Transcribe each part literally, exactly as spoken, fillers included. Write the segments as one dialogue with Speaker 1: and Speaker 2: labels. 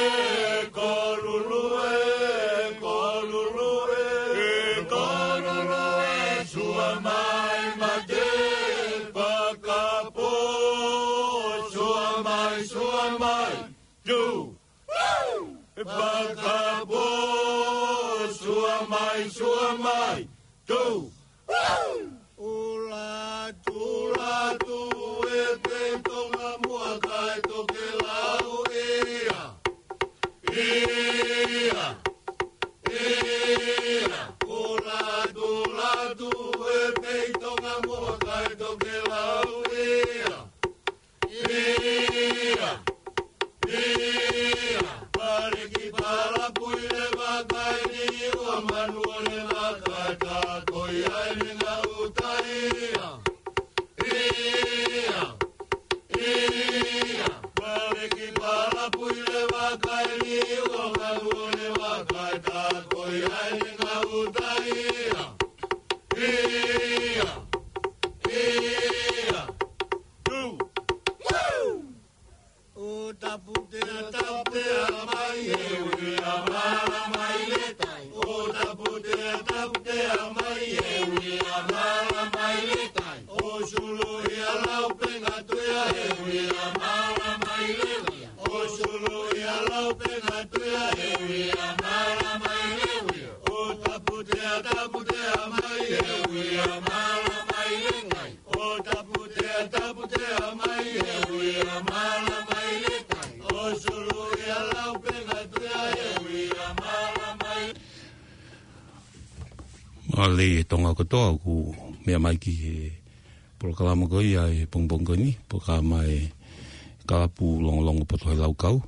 Speaker 1: Ale tonga kotoa ku mea mai ki he proklama koi ai pongpong koni proklama e kalapu longolongo poto he lau kau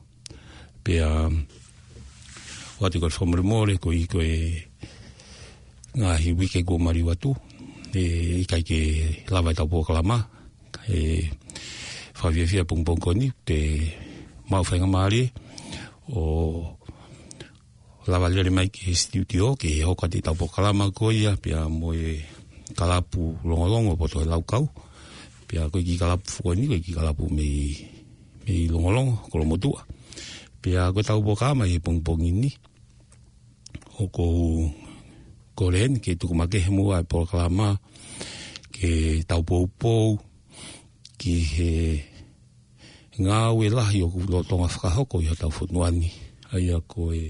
Speaker 1: pea wati koi whamare more koi koi ngā hi wike go mari watu e ikai ke lawai tau proklama e whawhiawhia pongpong koni te mauwhainga maari o lava lere mai ki studio ke hoka te tau pokalama ko ia pia mo e kalapu longolongo poto e laukau pia ko ki kalapu fuani ko ki kalapu me me longolongo ko motua pia ko tau pokalama e pongpong ini hoko koren ke tu ma ke mo ai pokalama ke tau popo ki he ngau e lahi o lo tonga whakahoko i tau funuani ai ko e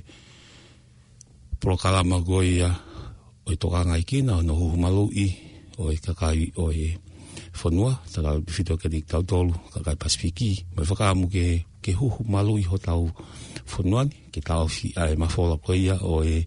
Speaker 1: prokalama goia o i toka ngai kina o no huhumalu i o i kakai o i whanua taka whito ke dik tau tolu kakai pasifiki mai whakaamu ke ke huhumalu i ho tau whanuani ke tau fi ai mawhola koia o i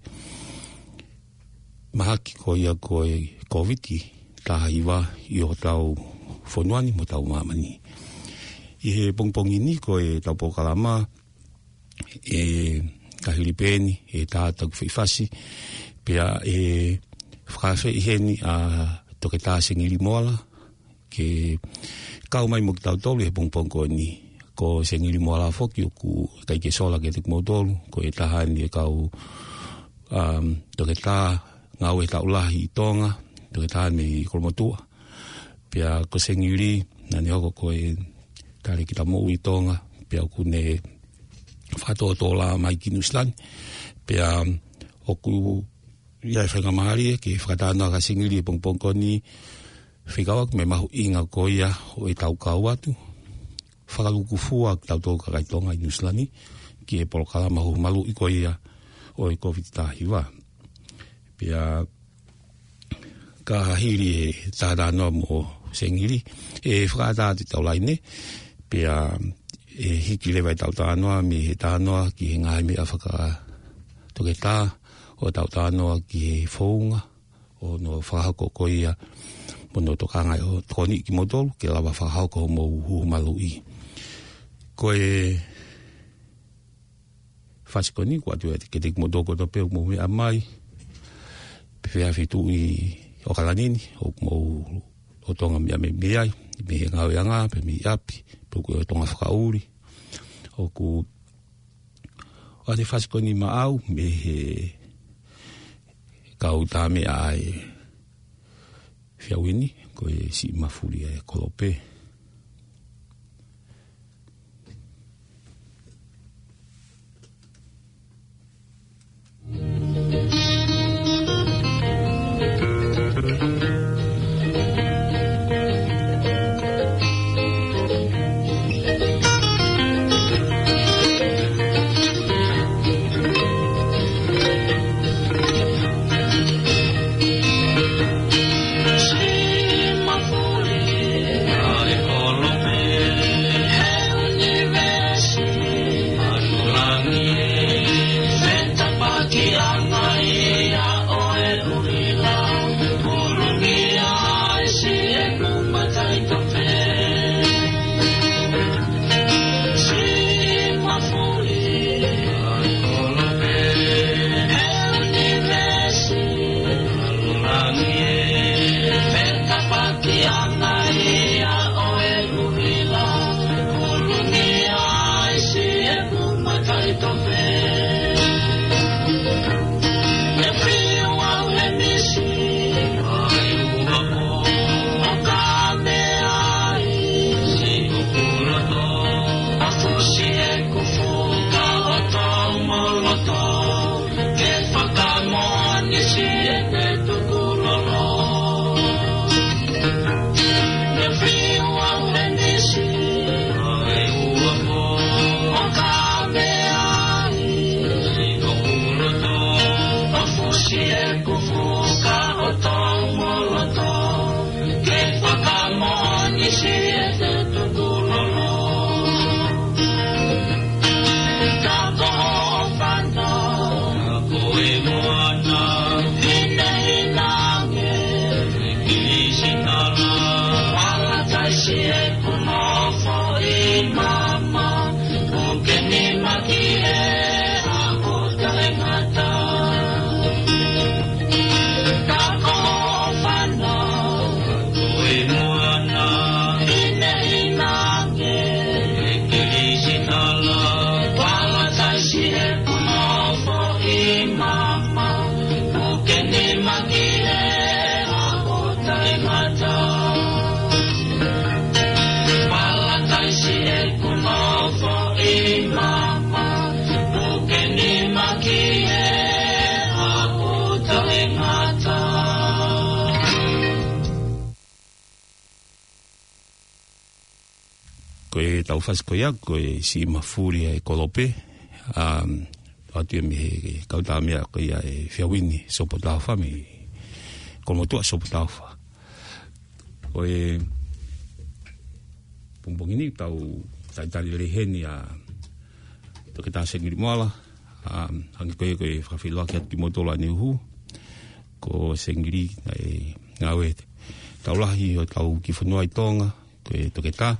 Speaker 1: mahaki koia ko i COVID taha iwa i ho tau whanuani mo tau mamani i he pongpong ini ko e tau prokalama e ka Filipeni e tātou whiwhasi pia e whakawhi i heni a toke tāsengi limoala ke kau mai mo ki tau tolu he pongpong ko ni ko sengi limoala whoki o ku kai ke sola ke tuk mo tolu ko e tahani e kau um, toke tā ngau e tau lahi i tonga toke tahani me i kolomotua pia ko sengi li nani hoko ko e tari ki ta mo i tonga pia ku ne whatoa tōla mai ki Nuslan pia oku iai whainga maari ke whakatānoa ka singiri e pongpongkoni whikawak me mahu inga koia o e tau kau atu whakaluku fua ki tau tō kakaitonga i Nuslani ki e polokala mahu malu i koia o e COVID tahiwa pia ka hahiri e tātānoa mo singiri e whakatāti tau laine pia e hiki lewa i tau tānoa me he tānoa ki he ngai me a whaka toke tā o tau tānoa ki he whaunga o no whahako koia mo no tokanga o toni ki motolu ke lawa whahako mo uhu malu i ko e whasikoni kua tu e ke te motoko to peo mo me a mai pewhea whitu i o kalanini o mo o tonga mea me meai me he ngau yanga pe me api puku o tonga whakauri o ku o te whasikoni maau me he kau tāme ai whiawini ko e si mafuri e kolope Tau whaskoia, koe si mafuri e kolope, um, atu e me he kauta mea koe ia e whiawini sopo tauwha, me komotua sopo tauwha. Koe pungpongini tau taitari reheni a toke tā sengiri moala, um, hangi koe koe whawhiloa ki atu motola ni uhu, ko sengiri e ngawe tau lahi o tau ki whanua i tonga, koe toke tā,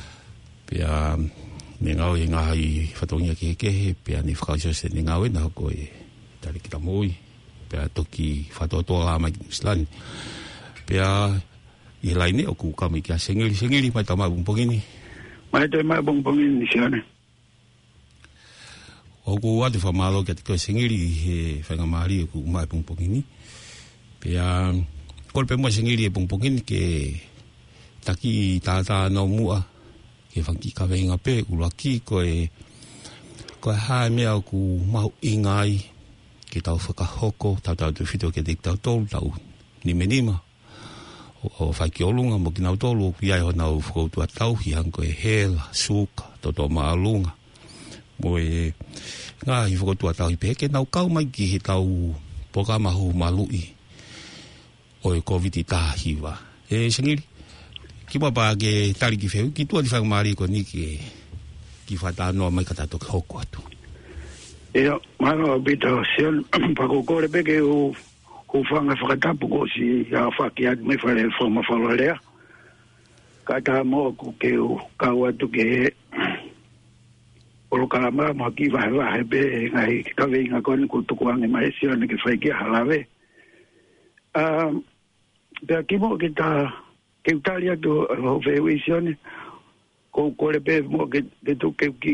Speaker 1: pia me ngau e ngaha i whatongia ki hekehe, pia ni whakaisio se ni ngau e na hoko e tari ki tamoi, pia toki whatotoa la mai ki Muslani. Pia i laine o ku kami ki a sengiri, sengiri mai tau mai bungpongini.
Speaker 2: Mai tau mai bungpongini siane.
Speaker 1: O ku atu whamalo ki ati koe sengiri he whangamari o ku mai bungpongini. Pia kolpe mua sengiri e bungpongini ke taki tātā no mua, ke whanki ka wenga pe, ulaki koe, koe hae mea ku mahu ingai, ke tau whakahoko, tau tau tu whito ke dik tau tolu, tau nime nima, o, o whaiki olunga, mo ki nau tolu, o ki ai ho nau whakoutua tau, hi hang koe hela, suka, toto maalunga, mo e, ngā hi whakoutua tau, hi peke nau kau mai ki he tau poka mahu malui, o e COVID-i tāhiwa. E, sengiri? Ki wapa ke tari ki wheu, ki tua di whangamari ko ni ki ki whatanoa mai kata toke hoko atu.
Speaker 2: Ea, mano a bita o sion, pako kore peke u u whanga whakatapu ko si a whaki atu me whare whama whalarea. Kata moa ku ke u kau atu ke he oro kalama mo ki wahe wahe pe ngai kawe inga kone ku tukuange mai sion ke whaiki halawe. Um, pea kimo ki ta ke utalia to ho vewi sione ko kore pe mo ke to ke ki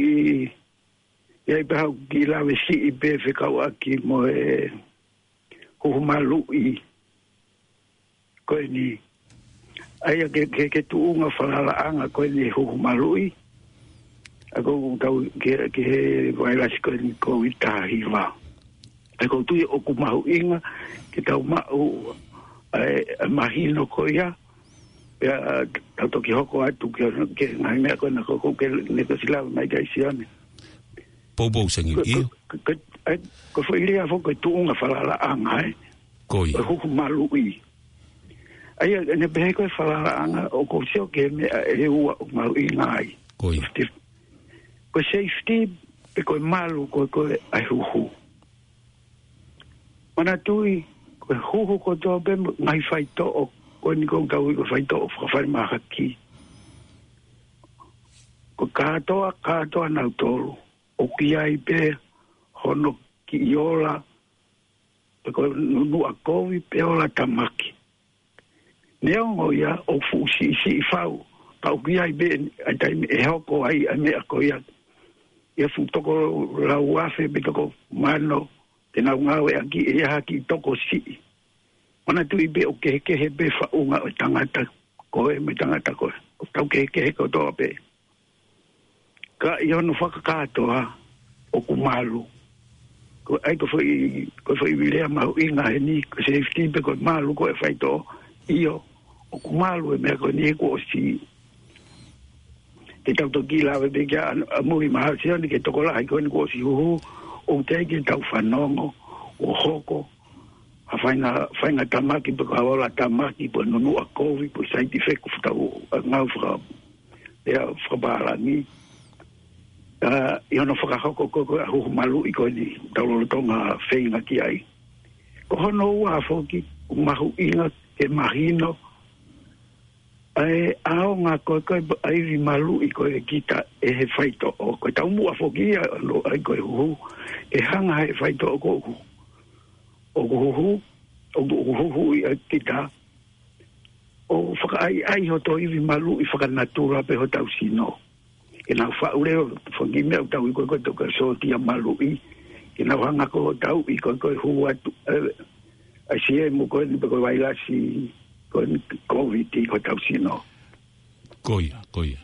Speaker 2: ia ba ki la we si pe fe ka wa ki mo e ko malu i ko ni ai ke ke ke tu nga fala anga ko ni ho malu i ako ka ke ke vai la ko ni ko ita hiva ako tu o ku mau inga ke tau ma o ai mahino ko ia ya tanto que hoko atu que que ngai me ko na ko ke ne ko sila mai kai siane
Speaker 1: popo sengiri
Speaker 2: ko ko foi lia fo ko tu nga fala la anga
Speaker 1: ko
Speaker 2: ko ko malui ai ne be ko fala la anga o ko sio ke me e u malui ngai
Speaker 1: ko
Speaker 2: ko safety pe ko malu ko ko ai hu hu mana tui ko hu hu ko to be ngai fai to ko ni ko ka ko fai to fa fa ma ki ko ka to ka to na to o ki ai pe hono ki yola ko nu a ko vi pe ola tamaki ne o ya o fu si si fa pa o ki ai be ai tai e ho ko ai a me ko ya ia fu toko la uafe be toko mano te na ngawe aki e haki toko si ona tu ibe o ke ke he be fa unga o tangata ko e me tangata ko o tau ke ke ko to be ka ia no fa ka to ha o kumalu ko ai ko foi ko foi vile ma inga ni ko safety be ko malu ko e fai to io o kumalu e me ko ni ko si te tau toki lawe be kia a mui maha sia ni ke toko la haiko ni ko si huhu o te ke tau whanongo o hoko a whainga whainga tamaki pe ka wala tamaki pe nonu a kovi pe saiti feku whatau a ngau whaka ea whakabarangi uh, i ono whakahoko koko a huhu malu i koe ni tau lolo tonga whainga ki ai ko hono ua whoki mahu inga ke mahino ai ao nga ko ko ai vi malu i ko kita e he faito o ko tau mu afokia no ai ko hu e hanga he faito o ko o ko hu o ko hu i kita o fa ai ai ho to i vi malu i fa natura pe ho tau sino e na fa ule fo gi me tau ko ko to ko so ti malu i e na hanga ko tau i ko ko hu atu a si e mo ko ni ko vai la si con COVID ko tau sino.
Speaker 1: Koia, koia.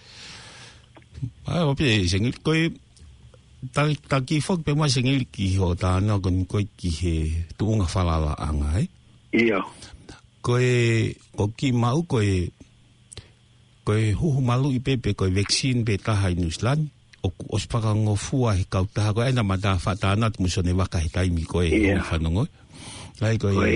Speaker 1: Ah, ope sengil koi tal taki fok pe ma sengil ki ho ta na kon koi ki he tuunga falala anga ai.
Speaker 2: Ia.
Speaker 1: Koi ko ki mau koi koi hu malu i pepe koi vaccine be ta hai nuslan o ospaka ngo fua he kau ta ko ena mata fata na musone waka he taimi koi fanongo. Lai koi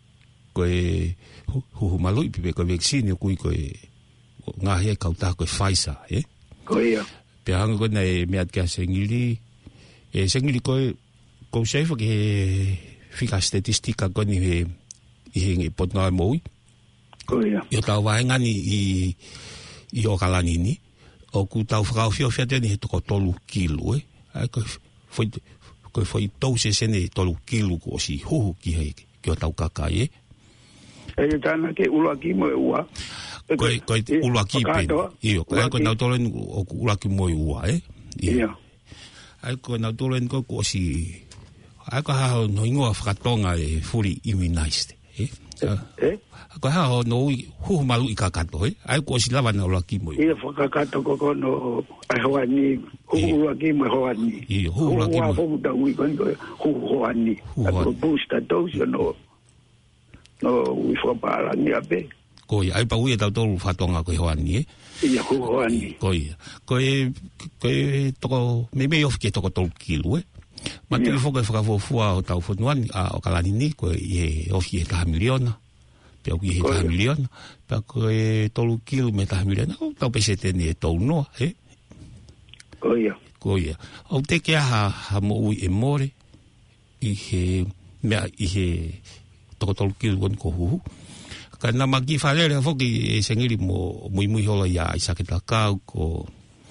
Speaker 1: koi hu malu i pepe ko vaccine ko ko nga he ka ta ko Pfizer eh
Speaker 2: ko ia
Speaker 1: pe hang ko nei me at ka sengili e sengili ko ko chef ke fika statistika ko ni he i ngi pot na mo
Speaker 2: ko ia
Speaker 1: yo ta wa ngani i i o kalani ni o ku ta fra fio fia ni to ko tolu kilo eh ko foi ko foi to se sene tolu kilo ko si hu ki he ki o ta ka eh
Speaker 2: e tana ke ulaki mo ua
Speaker 1: koi koi ulaki pe io ko ko na tolen o ulaki mo ua eh
Speaker 2: ia
Speaker 1: ai ko na tolen ko ko si ai ko ha no ingo fratonga e fully immunized eh
Speaker 2: eh
Speaker 1: ko ha no hu malu i kakato eh ai ko si lava na ulaki mo
Speaker 2: ia fakato ko ko no ai hoani hu ulaki mo hoani
Speaker 1: io hu ulaki mo
Speaker 2: hu da ui ko hu hoani ko booster dose no no ui whapara ni ape.
Speaker 1: Koi, ai pa ui e tau tolu whatonga koe hoani, eh?
Speaker 2: Ia, ko hoani.
Speaker 1: Koi, koe, koe toko, me me of ke toko tolu kilu, eh? Ma tui whoka whakafofua o tau whanuani, a o kalani ni, koe i e ofi e taha miliona, pe au ki e taha miliona, pe koe tolu kilu me taha miliona, o tau pese tene e tau noa, eh?
Speaker 2: Koi,
Speaker 1: Koi, au te ke aha, ha mo ui e more, i he, mea, i he, toko tolu kilu kon ko huhu. Ka na maki whalere whoki e sengiri mo mui mui hola ia i saketa kau ko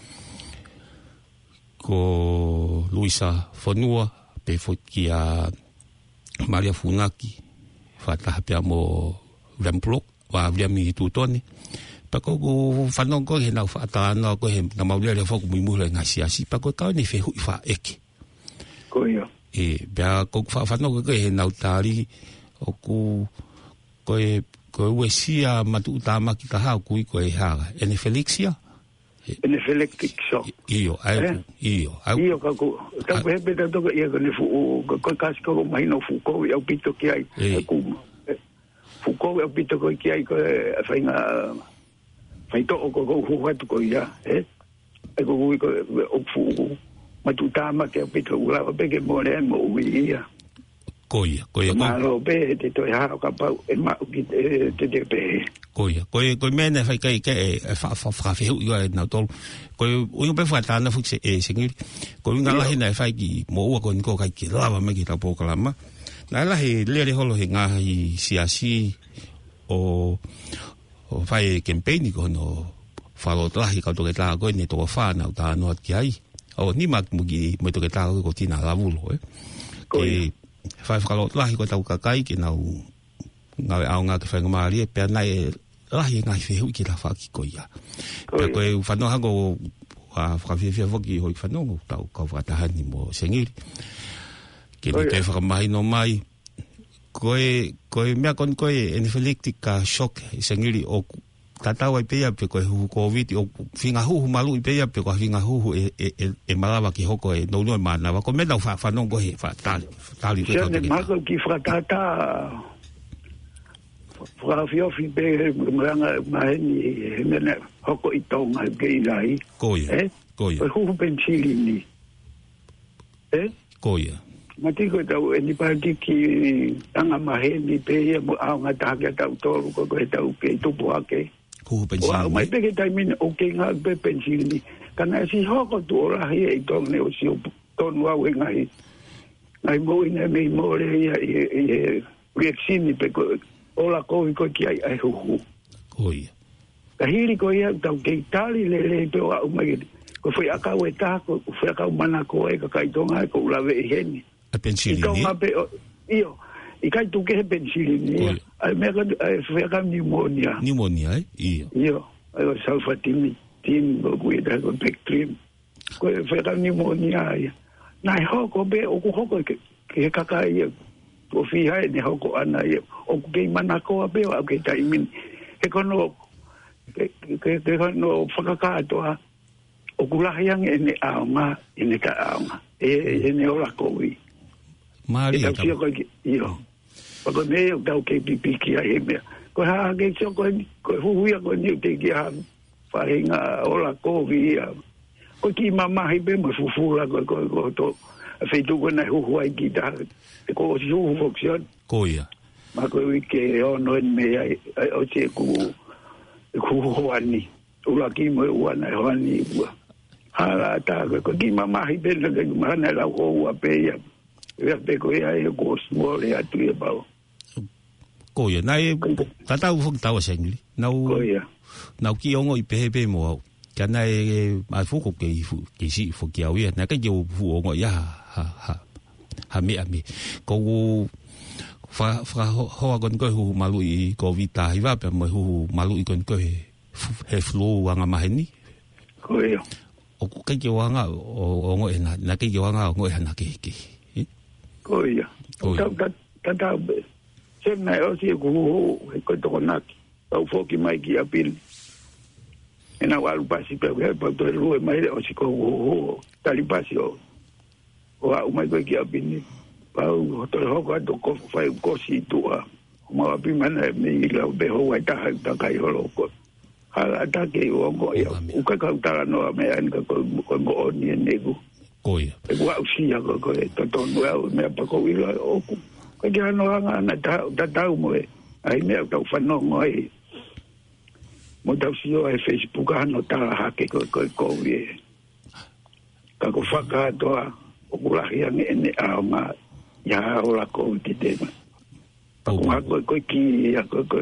Speaker 1: ko Luisa Fonua pe whoki a Maria Funaki whataha pia mo Ramplok wa Viami Tutone pa ko ko whanong ko he nau whaatana ko he na maulere whoku mui mui ngasi asi pa ko kau ni whehu i wha eke
Speaker 2: ko ia
Speaker 1: e pia ko whanong ko he nau tari o ku koe koe uesia matu utama ki ka hau kui koe haga ene Felixia
Speaker 2: ene Felixia
Speaker 1: iyo ai iyo
Speaker 2: iyo ka ku ta pe pe ta to ia ka ne fu ko kas ko mai no fu ko ia pito ki ai ku fu ko ia pito ko ki ai ko fa inga fa ito ko ko hu ha to ko ia eh ko ko o fu matu utama ke pito ula pe ke mo le mo ia Koia, koia. Malo be te toi hao ka pau e mau ki te te pe.
Speaker 1: Koia, koia, koia mene whai kai ke e wha wha wha whihu i oe nau tolu. Koia ui pe wha tāna fuk se e sengiri. Koia ngā lahi nei whai ki mo ua koin ko kai ki lawa me ki tau pōkalama. Nā lahi lere holo he ngā hi siasi o o whai campaigni ko no whalo lahi kau toke tā koe ne toko whānau tā noat ki ai. O ni mak mugi mo toke tā koe ko tina lavulo eh. Koia. Whai whakalot lahi ko tau kakai ki nau ngawe au ngā ke whainga maari e pēr nai e lahi ngai whehu ki la whaki ko ia. Pea koe whanoha ko fa fa fi fi voki hoi fanongo tau ka fa tahani mo sengiri ke ni te fa mai no mai koe koe mea kon koe anaphylactic ka shock sengiri o tatau ai pea pe koe hu covid o finga hu malu i pea pe koe finga hu e e e malawa ki hoko e no no mana wa ko me dau fa fanongo he fa tali tali
Speaker 2: ke ne mako ki fra tata fra fio fi be manga mai mena hoko i tonga ke ilai
Speaker 1: koe koe
Speaker 2: hu pensili eh
Speaker 1: koe
Speaker 2: matiko tau e ni pati ki anga maheni pe mo anga taka tau tolu ko ko tau ke tu poake
Speaker 1: ko pensili
Speaker 2: wa mai pe ke tai min o ke nga pe pensili kana si hoko tu ora hi e tong ne o si ton wa we ngai ngai mo ina me mo le ya e reaction pe ko ola ko ko ki ai ai hu hu
Speaker 1: oi
Speaker 2: ka hiri ko ia tau ke tali le le pe wa o mai ko foi aka we ta ko foi aka mana ko e ka kai tonga ko la ve heni
Speaker 1: a pensili
Speaker 2: ni io i kai tu ke pensili ai me ka foi aka pneumonia
Speaker 1: pneumonia io
Speaker 2: io ai sulfatimi tin ko da ko pectrim ko foi aka pneumonia nai ho ko be o ko ho ke ke ka kai o fi hai ni ho ko ana o ke mana ko be o ke tai min e kono ke ke ke kono fakaka to o kula yang ene aunga ene ka aunga e ene ola kowi
Speaker 1: mari
Speaker 2: ta fio ko io ko me o tau ke pipi ki ai me ko ha ke so ko ko hu hu ko ni te ki ha fa hinga ola kowi ko ki mama hi be mo fufula ko ko to fe tu ko na hu hu ai ki ta ko si hu function
Speaker 1: ko ia
Speaker 2: ma ko ke ono me ai o che ku ku hu ani ula ki mo wana hani hala ta ko ki mama hi ben ke mana la ko wa pe ya ya pe ko ya e ko small ya tu e ba
Speaker 1: ko ya nai tata u fuk tawa sengli na u
Speaker 2: ko ya
Speaker 1: na ki ongo i pe pe mo kana e ma fu ko ke fu ki si fu ki au ya na ka jo fu ongo ya ha ha ha mi ami ko fa fa ho gon ko hu malu i covid ta hi va pe mo hu malu i gon ko he flu wanga maheni
Speaker 2: ko ya
Speaker 1: o ke ke wanga o ngo ena na ke ke wanga ngo ena ke ke
Speaker 2: ko ya ta ta ta ta se na o si ku ko to na o fo ki mai ki apil ena walu pasi pe pe to ru mai o si ko ta li pasi o o a mai ko ki apil ni pa o to ho ko to ko fa ko si tu a ma api mana mi la be ho wa ta ta kai ho lo ko ala take o go ya u ka ka ta no me an ka ko ko ni nego
Speaker 1: ko ya
Speaker 2: e wa si ya ko ko to to no me pa ko ila o ko ka ya no nga na ta ta ta mo ai me ta fa no moi mo ta si o e Facebook no ta ha ke ko ko ko ye ka ko fa ka to o ko la ya ni a ma ya o la ko ti te pa ko ko ko ki ya ko ko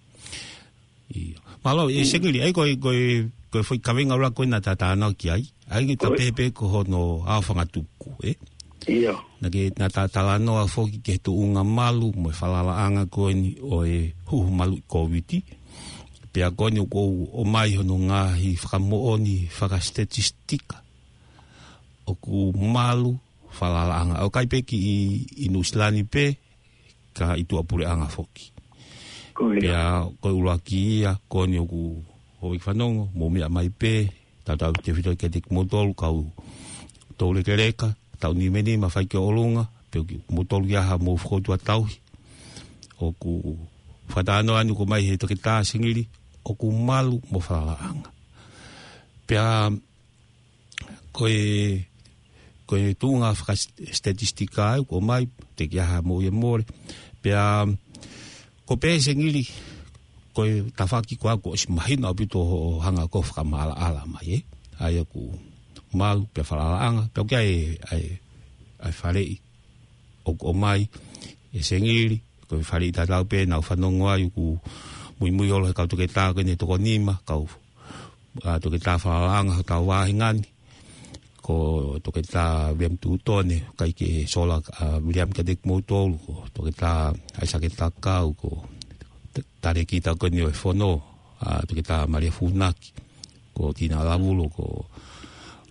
Speaker 1: malo e segili ai koi koi koi foi kavenga ora koi na tata na ki ai ai ki ta pepe ko hono a fanga tuku e
Speaker 2: ia
Speaker 1: na ke na tata no a fo ki ke tu unga malu mo falala anga ko ni o e hu malu covid pe a ko ni ko o mai hono nga hi framo oni faka statistika o ku malu falala anga o kai pe ki i nuslani pe ka itu apure anga foki pea koe uraki ia kone oku hoi whanongo mo mea mai pe tatau te whito ke te motolu kau tau leke reka tau ni meni ma whai ke olunga pe oki motolu iaha mo whukotua tauhi oku whatano anu ko mai he toke tā singiri oku malu mo whalaanga pea koe koe tūnga whaka statistika au ko mai te ki aha mo ia more pea ko pe sengili ko tafaki ko ko simahina bito hanga ko fa mala ala mai ai ku mal pe fala anga pe ke ai ai ai fale o o mai e sengili ko fale ta la pe na fa no ngoi ku mui mui ola ka to ke ta ke ne to ko nima ka a to ke ta fala anga ta wa ngani ko to ke ta vem tu tone kai ke sola William ke dek motor ko to ke ta ai sa ke ta ka ko tare ki ta ko ni fono a to ke ta Maria Funaki ko tina labulo ko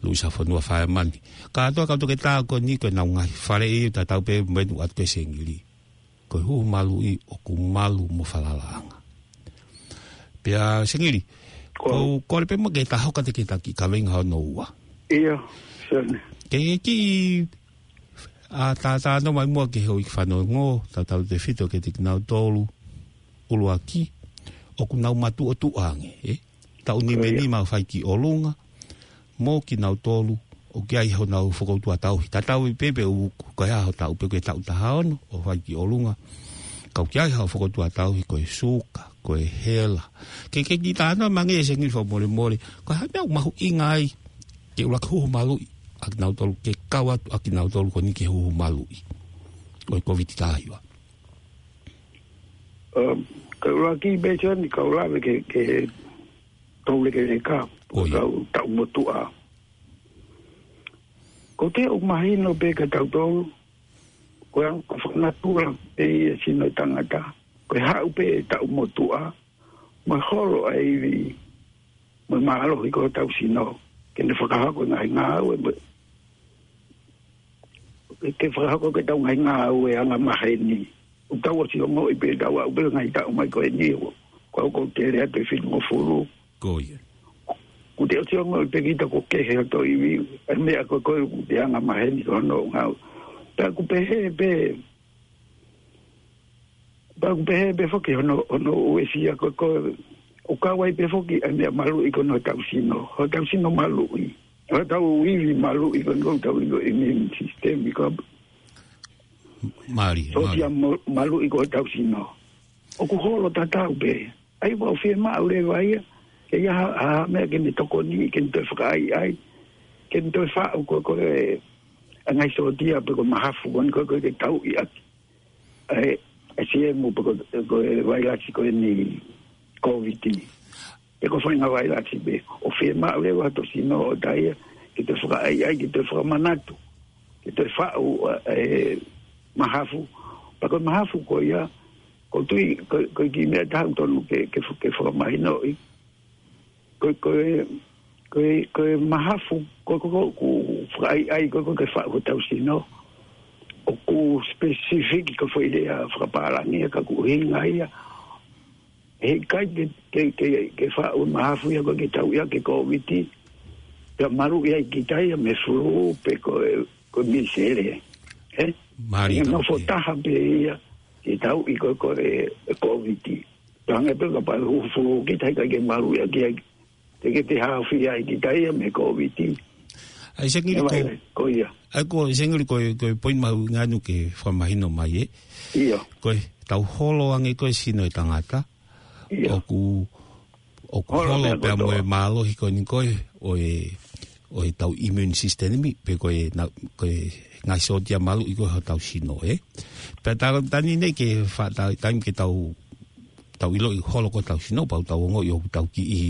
Speaker 1: Luisa fonua fa mani. Ka to ka to ke ta ko ni ko na ngai fare i ta tau pe me at ke sengili. Ko hu malu i o ku malu mo falalanga. Pia sengili. Ko ko le pe mo ke ta hoka te ke ta ki ka venga no wa.
Speaker 2: Ia, sene.
Speaker 1: Ke ki a ta ta no mai mo ke ho i fa no ngo ta ta te fito ke te na tolu. Ulu aki o ku na matu o tu ange, eh. Ta uni me ni ma fai ki olunga. Mo ki nau tolu o ki ai ho nau whakautu a tau ta tau i pepe u kai a ho tau pepe tau ta haono o whai ki olunga kau ki ai ho whakautu a tau i koe suka koe hela ke ke ki tāna mange e sengi wha mole mole koe hai mea mahu inga ai ke ula ki huhu malu i a ki nau tolu ke kawa a ki nau tolu ko ni ke huhu malu i koe koviti tāhiwa
Speaker 2: ka ula ki becha ni ka ula ke ke tau le ke le ka o tau motua. Ko te o mahino pe ka tau tau, ko ang whakanatura pe i sino tangata, ko hau pe tau motua, ma holo ai vi, ma mahalo i ko tau sino, ke ne whakahako ngai ngāu e, ke whakahako ke tau ngai ngāu e anga maheni, o tau o si o mo i pe tau au pe ngai tau mai ko e ni o, ko au ko te rea te whinu mo furu.
Speaker 1: Ko ia.
Speaker 2: Ku te o te ongo i pekita ko kehe ato i wiu. E mea ko koe ku te anga maheni ko no ngau. Pea ku pehe pe... Pea ku pehe pe foki hono uesia ko koe... O kawai pe foki e mea malu i kono tau sino. Ho tau sino malu i. Ho tau uiwi malu i kono tau i ko immune system i ko...
Speaker 1: Mari,
Speaker 2: so tia malu i ko tau sino. O ku holo tatau pe. Ai wau fie maa ure waia. Ke ia ha mea ke me toko ni, ke me toi whakai ai, ke me toi whao ko ko e ngai so dia pe ko mahafu kon ko ko ke tau i aki. E si e mu pe ko e wailati ko e ni COVID. E ko whainga wailati be, o whee maa ule wato sino o taia, ke toi whakai ai, ke toi whakamanatu, ke toi whao e mahafu, pa ko mahafu ko ia, ko tui, ko ki mea tau tonu ke whakamahino i, ko ko ko ko mahafu ko ko ko ai ai ko ko ke fa ko tau sino o ku specific ko foi de a frapara ni ka ku hinga ia e kai ke ke ke fa o mahafu ia ko ke tau ia ke ko viti ya maru ia ki tai me furu pe ko ko misere eh mari no fota ha be ia ke tau i ko ko ko viti tanga pe ko pa fu ki tai ka ke maru ia ke te ke te hawhi ai ki taia me COVID.
Speaker 1: Ai sengiri ko...
Speaker 2: Ko ia.
Speaker 1: Ai ko sengiri ko ko poin mahu nganu ke whamahino mai e.
Speaker 2: Ia.
Speaker 1: Ko tau holo ange ko sino e tangata.
Speaker 2: Ia.
Speaker 1: O ku... O ku holo pe amo e malo hi ko ni ko o e... O e tau immune system mi pe ko e... Ko e ngai so tia malu i ko tau sino e. Pe tau tani ne ke wha taim ke tau... Tau ilo i holo ko tau sino pau tau ongo i o tau ki i...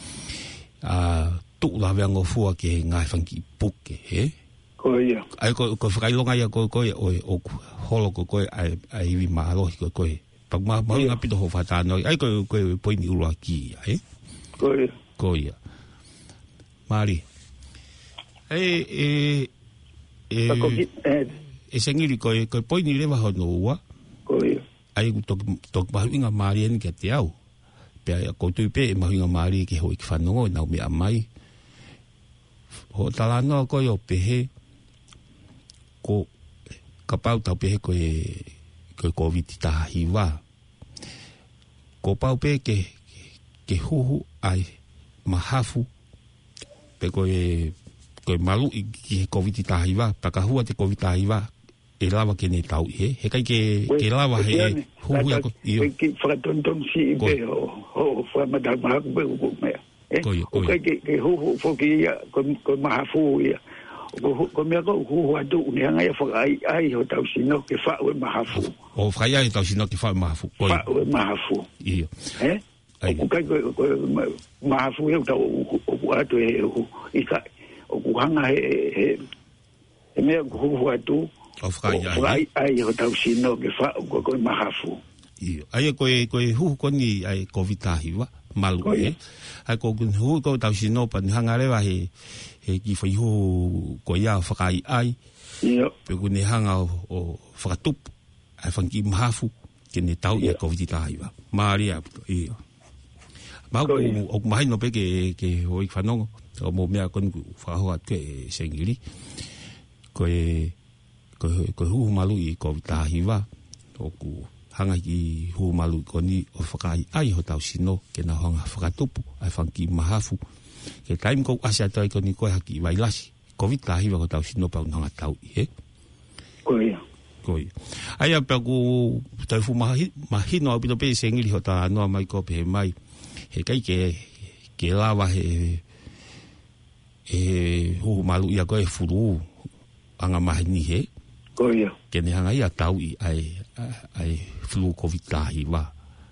Speaker 1: a tu la vengo fua ke ngai fanki puke he
Speaker 2: ko ia
Speaker 1: ai ko ko fai longa ia ko ko o o holo ko ko ai ai vi malo ko ko pa ma ma nga pito ho fata no ai ko ko poi ni ulo aki he
Speaker 2: ko ia
Speaker 1: ko ia mari e e e e sengiri ko ko poi ni leva ho no wa
Speaker 2: ko ia
Speaker 1: ai to to ma inga mari en ke te au pe ko tu pe ma hinga mari ke ho ik fano na me amai ho talano ko yo pe he ko kapau ta pe ko e ko covid ta hiva ko pau pe ke ke hu ai mahafu pe ko e ko malu ki covid ta hiva pa ka hu te covid ta hiva e lava ke ne tau he he kai ke ke lava he hu hu ko io
Speaker 2: ke fra ton ton si be o o fra ma da ma ko ko me eh ko ke ke hu hu fo ke ya ko ko ma fu ya ko ko me ko hu hu adu ni nga ya fo ai ai ho tau sino ke fa o ma fu
Speaker 1: o fra ya tau sino ke fa ma fu
Speaker 2: ko o ma fu
Speaker 1: io
Speaker 2: eh ko kai ko ma fu ya tau o atu e o ika o ku hanga he he me hu hu adu
Speaker 1: o frai
Speaker 2: ai ai o tau sino ke fa ko ko mahafu
Speaker 1: io ai ko ko hu ko ni ai covid hiva malu e ai ko kun hu ko tau sino pan hanga le wa he he ki foi hu ko ia fakai ai
Speaker 2: ia
Speaker 1: pe kun hanga o fakatup ai fanki mahafu ke ne tau ia ko vita iwa maria ia ma ko o mai no pe ke ke hoi fanongo o mo mea kon fa ho at ke sengili ko e ko ko hu malu i ko vita iwa o ku hanga ki hu malu ko ni o fakai ai ho tau sino ke na hanga fakatupu ai fanki mahafu ke time ko asia tai ko ni ko haki vai lasi covid ka hiwa ko tau sino pa nga tau e
Speaker 2: ko ia
Speaker 1: ko ia ai apa ko tai fu mahi mahi no apito pe sengili ho ta no mai ko pe mai he kai ke ke lava he e hu malu ia ko e furu anga mahi ni he
Speaker 2: ko ia
Speaker 1: ke ne hanga ia tau i ai ai flu covid ka hiwa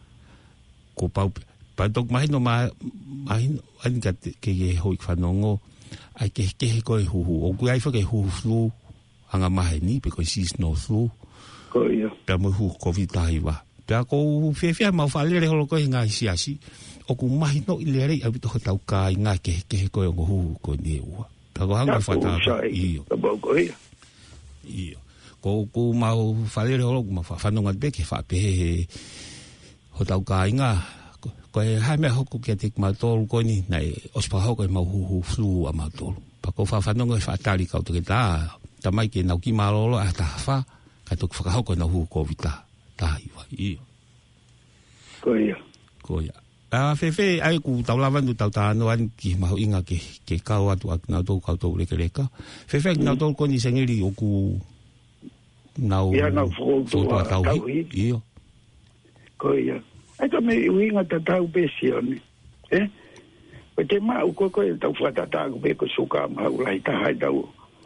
Speaker 1: ko pau pa tok mai no ma mai an ka ke ke hoi fanongo ai ke ke ko hu hu o ku ai fa ke hu flu anga mai ni because she's no flu
Speaker 2: ko ia
Speaker 1: pa mo hu covid ka hiwa pa ko fe fe ma fa le ho ko nga si asi o ku mai no ile re abi to tau ka nga ke ke ko ngo hu ko ni wa pa ko hanga fa ta io
Speaker 2: ko ia
Speaker 1: io ko ko mau fale ho ma fa no ngat be ke fa pe ho tau ka inga ko e ha me ho ku ke tik ma tol ko ni nei os pa ho ko ma hu hu flu a ma tol pa ko fa fa no fa tali ka to ke ta ta mai ke na ki ma lo a ta fa ka to fa ho ko na hu ko vita ta i wa i
Speaker 2: ko ia
Speaker 1: ko ia a fe fe ai ku tau lava nu tau ta no an ki ma ho inga ke ke ka wa tu na to ka to le ke le ka fe fe na tol ko ni sengeli o ku nau
Speaker 2: ia na fo to tau
Speaker 1: io
Speaker 2: ko ia ai to me winga ta tau besione eh o te ma ko ko tau fa ta ta be ko suka ma ulai ta hai tau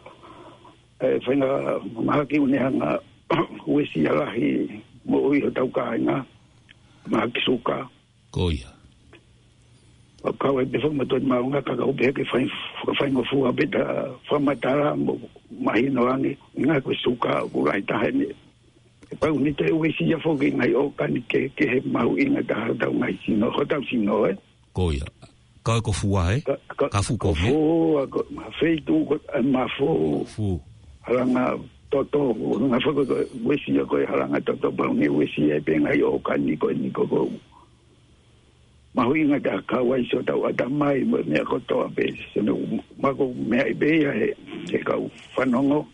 Speaker 2: eh fenga ma ki une hanga wesi ala hi mo i tau ka nga ma ki suka
Speaker 1: ko ia
Speaker 2: o ka we be fo ma to ma nga ka ka be ke fa fa ngo fu a beta fa ma ta mo mai no ani nga ko suka ulai ta hai ni pa uni te wesi ya fo ki ngai o kan ke ke he mau inga ta ta ngai sino ho ta sino eh
Speaker 1: ko ia ka ko fua eh ka fu ko
Speaker 2: fu ko ma fe tu ma fu
Speaker 1: fu
Speaker 2: halanga toto nga fo ko wesi ya ko halanga toto pa uni wesi e pe ngai o kan ni ko ni ko ko ma hu inga ta ka wai so ta wa ta mai me ko to a be sino ma ko me ai be ya e ka fanongo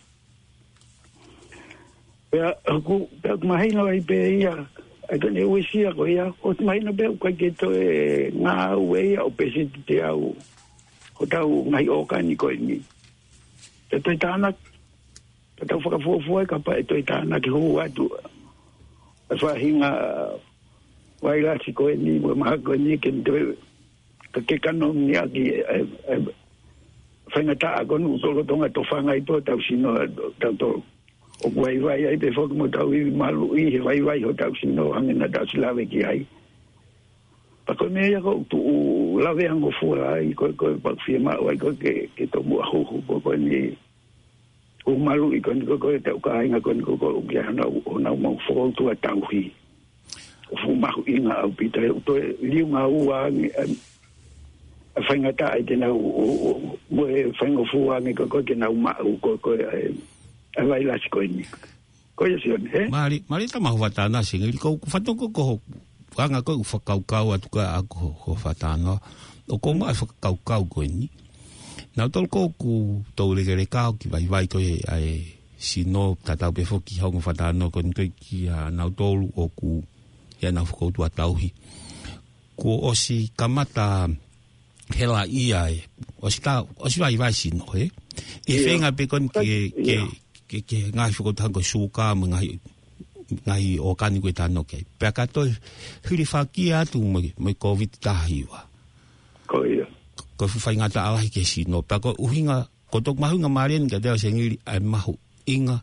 Speaker 2: ya aku tak mahina ai pe ia ai que ne wisi ko ia o mahina be ko ke to e nga we o pe si te au o tau ngai o ka ni ko ni te te tana te tau fa fo fo ka pa te tana ke ho atu fa hinga wai la si ko ni mo ma ko ni ke te ke kano ni aki fa na ta ko no to to to fa ngai to tau sino to o vai vai ai pe fo mo tau i malu i vai vai ho tau sino angena da slave ki ai pa ko me ya ko tu la ve ango fu ai ko ko pa firma ai ko ke ke to mo ho ho ko ni o malu i ko ko ko tau ka ai ko ko ko ya na o na mo fo tu a tau hi o fu ma i nga au pita to li nga u a a fainga ta ai te na o mo e faingo fu a ni ko ko ke na ma ko ko ai vai la sikoini ko ia sione he
Speaker 1: mari mari ta ma fatana singili ko fato ko ko anga ko fa kau kau atu ka ko ko fatana o ko ma fa kau kau ko ni na tol ko ku to le le kau ki vai vai ko ai sino tata be fo ki hong fatana ko ni ki na tol o ku ya na fo tu atauhi ko o si kamata hela ia o si ka o si vai vai sino he i fenga pe kon ke ke ke ke ngai fu ko tango suka mo ngai ngai o kani ko tano ke pe ka to hiri fa ki atu mo mo covid ta hiwa
Speaker 2: ko ia
Speaker 1: ko fu fa ngata ala ke si no pa ko uhinga ko tok ma hunga marien ka deo sengiri ai mahu inga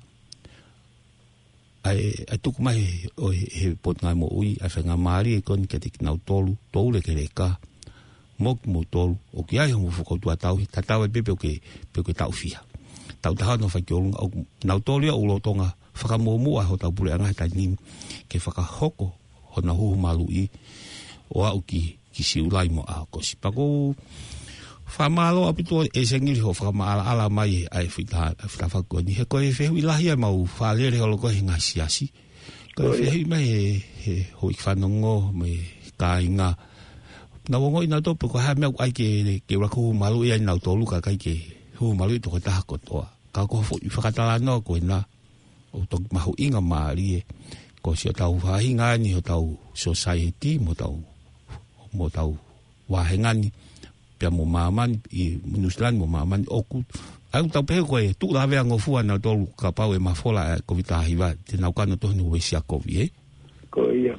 Speaker 1: ai atu mai o he pot ngai mo ui a fa nga mari ko ni ke tik na tolu tole ke le ka mo mo tolu o ki ai mo fu ko tu atau ta ta be pe ke pe ke tau fia tau taha no whai ki olunga au nautoria o lotonga whakamomua ho tau pule anga ta nim ke whakahoko ho na huhu malu i o au ki ki siulai mo a ko si pako famalo apito e sengili ho famala ala mai ai fita fita ko ni he ko e fe wilahi mau falere ho ko hinga siasi ko fe mai he ho ifanongo me kainga na wongo ina to ko ha me ai ke ke ra ko malu ia na to lu ka kai ke hu malu to ta ko to ka ko fo fakatala no ko na o to mahu inga mari ko si tau fa hinga ni ho tau society mo tau mo tau wa hengani pe mo maman i minuslan mo maman oku au tau pe ko e tu la ve ngo fu na to ka pa e ma fola ko vita hiva te na ka no to no we sia ko vie
Speaker 2: ko ia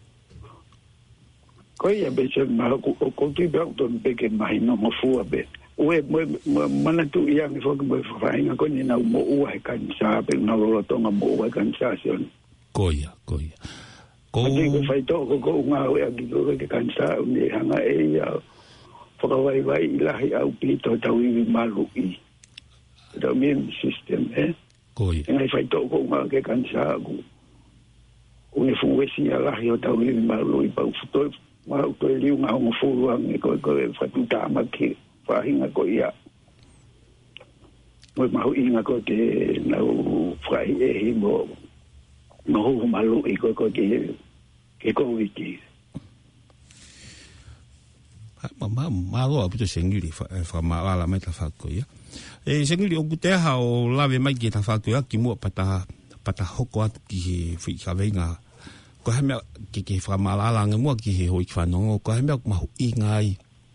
Speaker 2: ko ia be se ma ko ko ti be to be ke mai no mo fu be we mo mana tu ia mi fo ko fa inga ko ni na mo u ai kan sa pe na lo to nga mo u ai kan sa sion
Speaker 1: ko ia ko ia ko
Speaker 2: ko fai to ko ko nga we aki ko ke kan sa ni hanga e ia Whakawai wai ilahi au pito tau iwi malu i. Tau immune system, eh?
Speaker 1: Koi.
Speaker 2: Ngai whai toko ngā ke kansa aku. Une fuwesi alahi o tau iwi malu i pau futoi. Mau toi liu ngā hongo furuang e koe koe whatuta ama ke whahinga ko ia. Moi mahu inga ko te nau whai ehi mo mahu malu i koe koe ke ke COVID-19.
Speaker 1: ma ma lo apito sengili fa fa ma la meta fa ko ya e sengili o te ha o lave mai ki ta fa ko ya ki mo pata pata hoko at ki fi ka venga ko ha me ki ki fa ma la la mo ki he ho ki fa no ko ha me ma hu ingai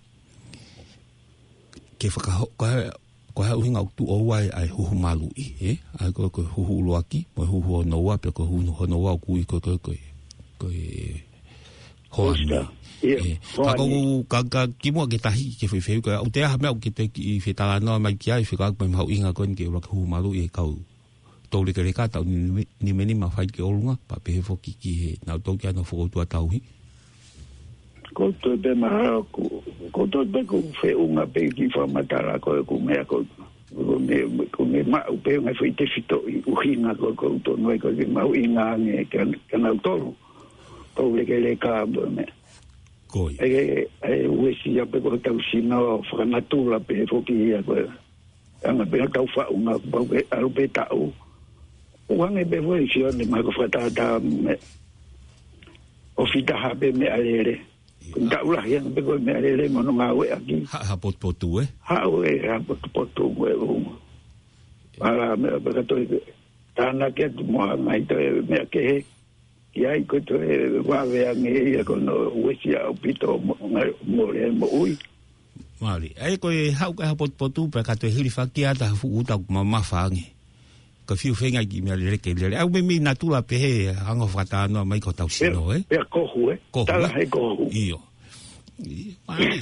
Speaker 1: ke fa ka ko ko ha uhinga tu o wai ai hu malu i e ai ko ko hu lo aki mo hu ho no wa pe ko hu no no wa ku ko ko ko ko ho
Speaker 2: e
Speaker 1: ka ko ka ka ki mo ke tahi ke fe fe ko o te ha me o ke te ki fe tala no mai ki ai fe ka ko ma inga ko ke ro hu malu e ka to le ke ka ta ni ni meni ma fai ke olunga pa pe fo ki ki na to ki ana fo to ta ui
Speaker 2: ko to be ma ko ko to be ko fe unha pe ki fa matara ko ko me ko ko me ko me ma o pe nga fe te fito i uhinga ko ko to no ko ma inga ne kan kan auto to le ke le ka me
Speaker 1: Koi.
Speaker 2: E e wesi ya pe ko tau sina fra natura pe fo ki ya ko anga pe tau fa unha ba pe al pe tau o anga be vo si on ma ko fa ta ta me o fita ha be me alere ta ula ya pe ko me alere mo no ma we aki
Speaker 1: ha ha pot pot tu eh
Speaker 2: ha we ha pot pot tu we o ala me pe ka to ta na ke mo mai to me ke ia ko to wa ve nge ko no wesia opito mo le mo ui
Speaker 1: mari ai ko ha ka pot potu pe ka to hiri fakia ta fu uta ma ma fangi ko fiu fenga ki me le ke le au me mi natura pe he anga fata no mai ko tau sino eh
Speaker 2: pe ko hu eh ta la he ko hu
Speaker 1: io mari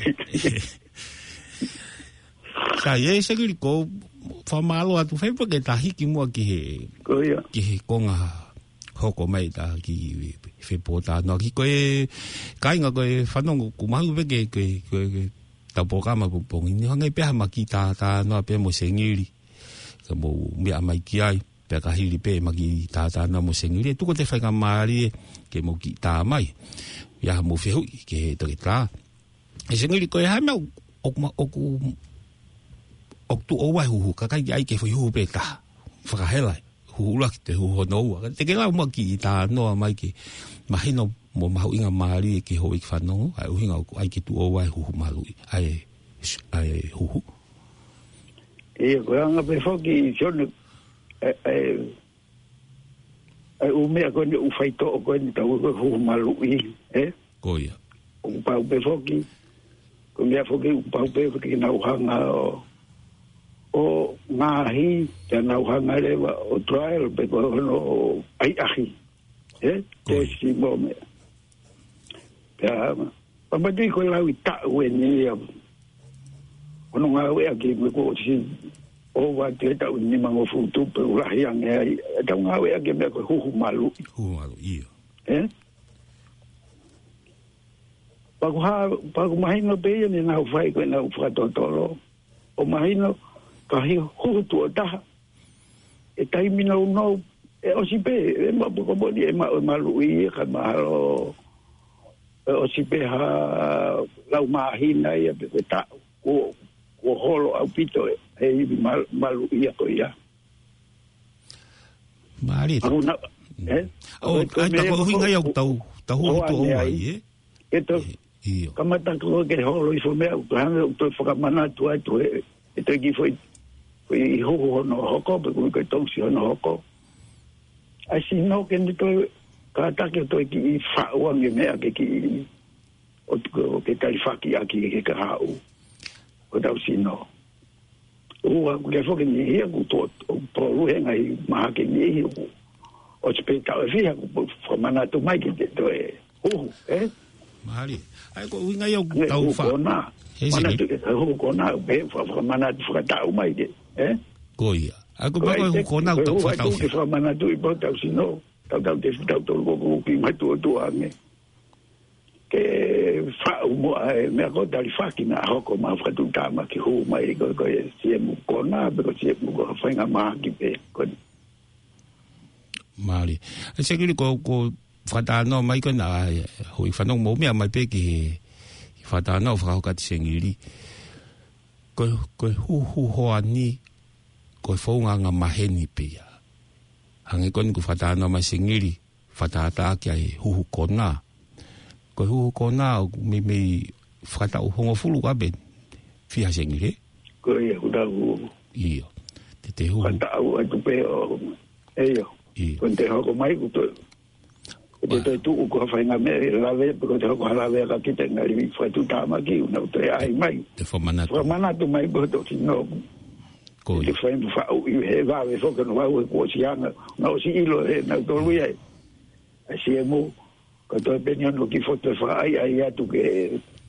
Speaker 1: sa ye se ki ko fa malo atu fe porque ta hiki mo ki he
Speaker 2: ko ia
Speaker 1: ki ko nga hoko mai ta ki fe pota no ki ko e kai nga ko e fanong ku malu be ke ke ta programa po po ni nga pe ma ki ta ta no pe mo sengili ka mo mi mai ki ai pe ka hili pe ma ki ta ta no mo sengili tu ko te fa ka mari ke mo ki ta mai ya mo fe hu ke to ta e sengili ko e ha me o o ku o tu o wa hu ka kai ai ke fo hu pe ta fa ka hela hula ki te huho noua. Te ke lau mua ki i tā noa mai ki mahino mo mahu inga maari e ki hoi ki whanongo. Ai uhinga ai ki tu o wai huhu malu ai ai huhu.
Speaker 2: E ko anga pe foki sonu ai ai u mea ko ni u fai to ko ni tau huhu malu i eh
Speaker 1: Koia.
Speaker 2: U pau pe foki ko mea foki u pau pe foki na uhanga o o ngahi te nau hanga lewa o trial pe ko no ai ahi eh te si mome ya pa ma di ko la wita we ni ya ono nga we aki ko si o wa te ta ni mango futu pe la yang e ta nga we aki me ko hu malu
Speaker 1: hu malu io
Speaker 2: eh pa ko ha pa ko mahino pe ni na fai ko na fa to tolo o mahino ka hi hu tu ta e tai mina no e o si pe e ma ko mo ni e ma ma lu i ka ma lo o si pe ha lau mahina ia pe ta o o holo au pito e mal malu ia ko ia
Speaker 1: mari
Speaker 2: au na eh
Speaker 1: o ai ta ko hinga ia tau tau to o ai
Speaker 2: e to
Speaker 1: io
Speaker 2: kamata ko ke holo i so me au hanga to foka mana tu ai to e to ki foi foi ho ho no hoko pe ko to si no hoko ai si no ke ni to ka ta ke to ki fa o nge me ke ki o to ke tai fa ki aki ke ka ha o ko da si no o a ke fo ke ni he ku to to lu he ngai ma ke ni o o te ta fi ha ku fo mana to mai ke to e o eh
Speaker 1: mari ai ko winga yo tau fa
Speaker 2: mana tu ho ko na be fo mana tu fa ta mai ke eh
Speaker 1: ko ia ai ko ba ko na tau fa tau
Speaker 2: fa mana tu i bo ta si no tau tau te tau tau ko ki mai tu tu ane ke fa mo me ko dali fa ki na ho ko ma fa tu ta ma ki ho mai ko ko si mo ko na be ko si mo ko fa nga ma ki be ko
Speaker 1: mari se ki ko ko fa ta no mai ko na ho i fa no mo me mai pe ki fa ta no fa ka ti sengili ko ko hu hu ho ani ko fo nga nga ma he ni pe ya hangi kon ku fa ta no ma sengili fa ta ta ki ai hu hu ko na ko hu ko na me me fa ta ho ngo fulu ka ben fi ha sengili
Speaker 2: ko ia ku da hu
Speaker 1: io te te hu
Speaker 2: ta au tu pe o e yo ko te ho ko mai ku to ko te tu ko fa nga me la ve ko te ho ko la ve ka ki te nga ri fa tu ta ma ki una to ai mai
Speaker 1: te fo mana
Speaker 2: fo mana tu mai bo to si no
Speaker 1: ko
Speaker 2: te fa mu fa o i he va ve fo ko no va ko si ana no si ilo e na to lui ai si e mo ko to pe ni no ki fo te fa ai ai atu ke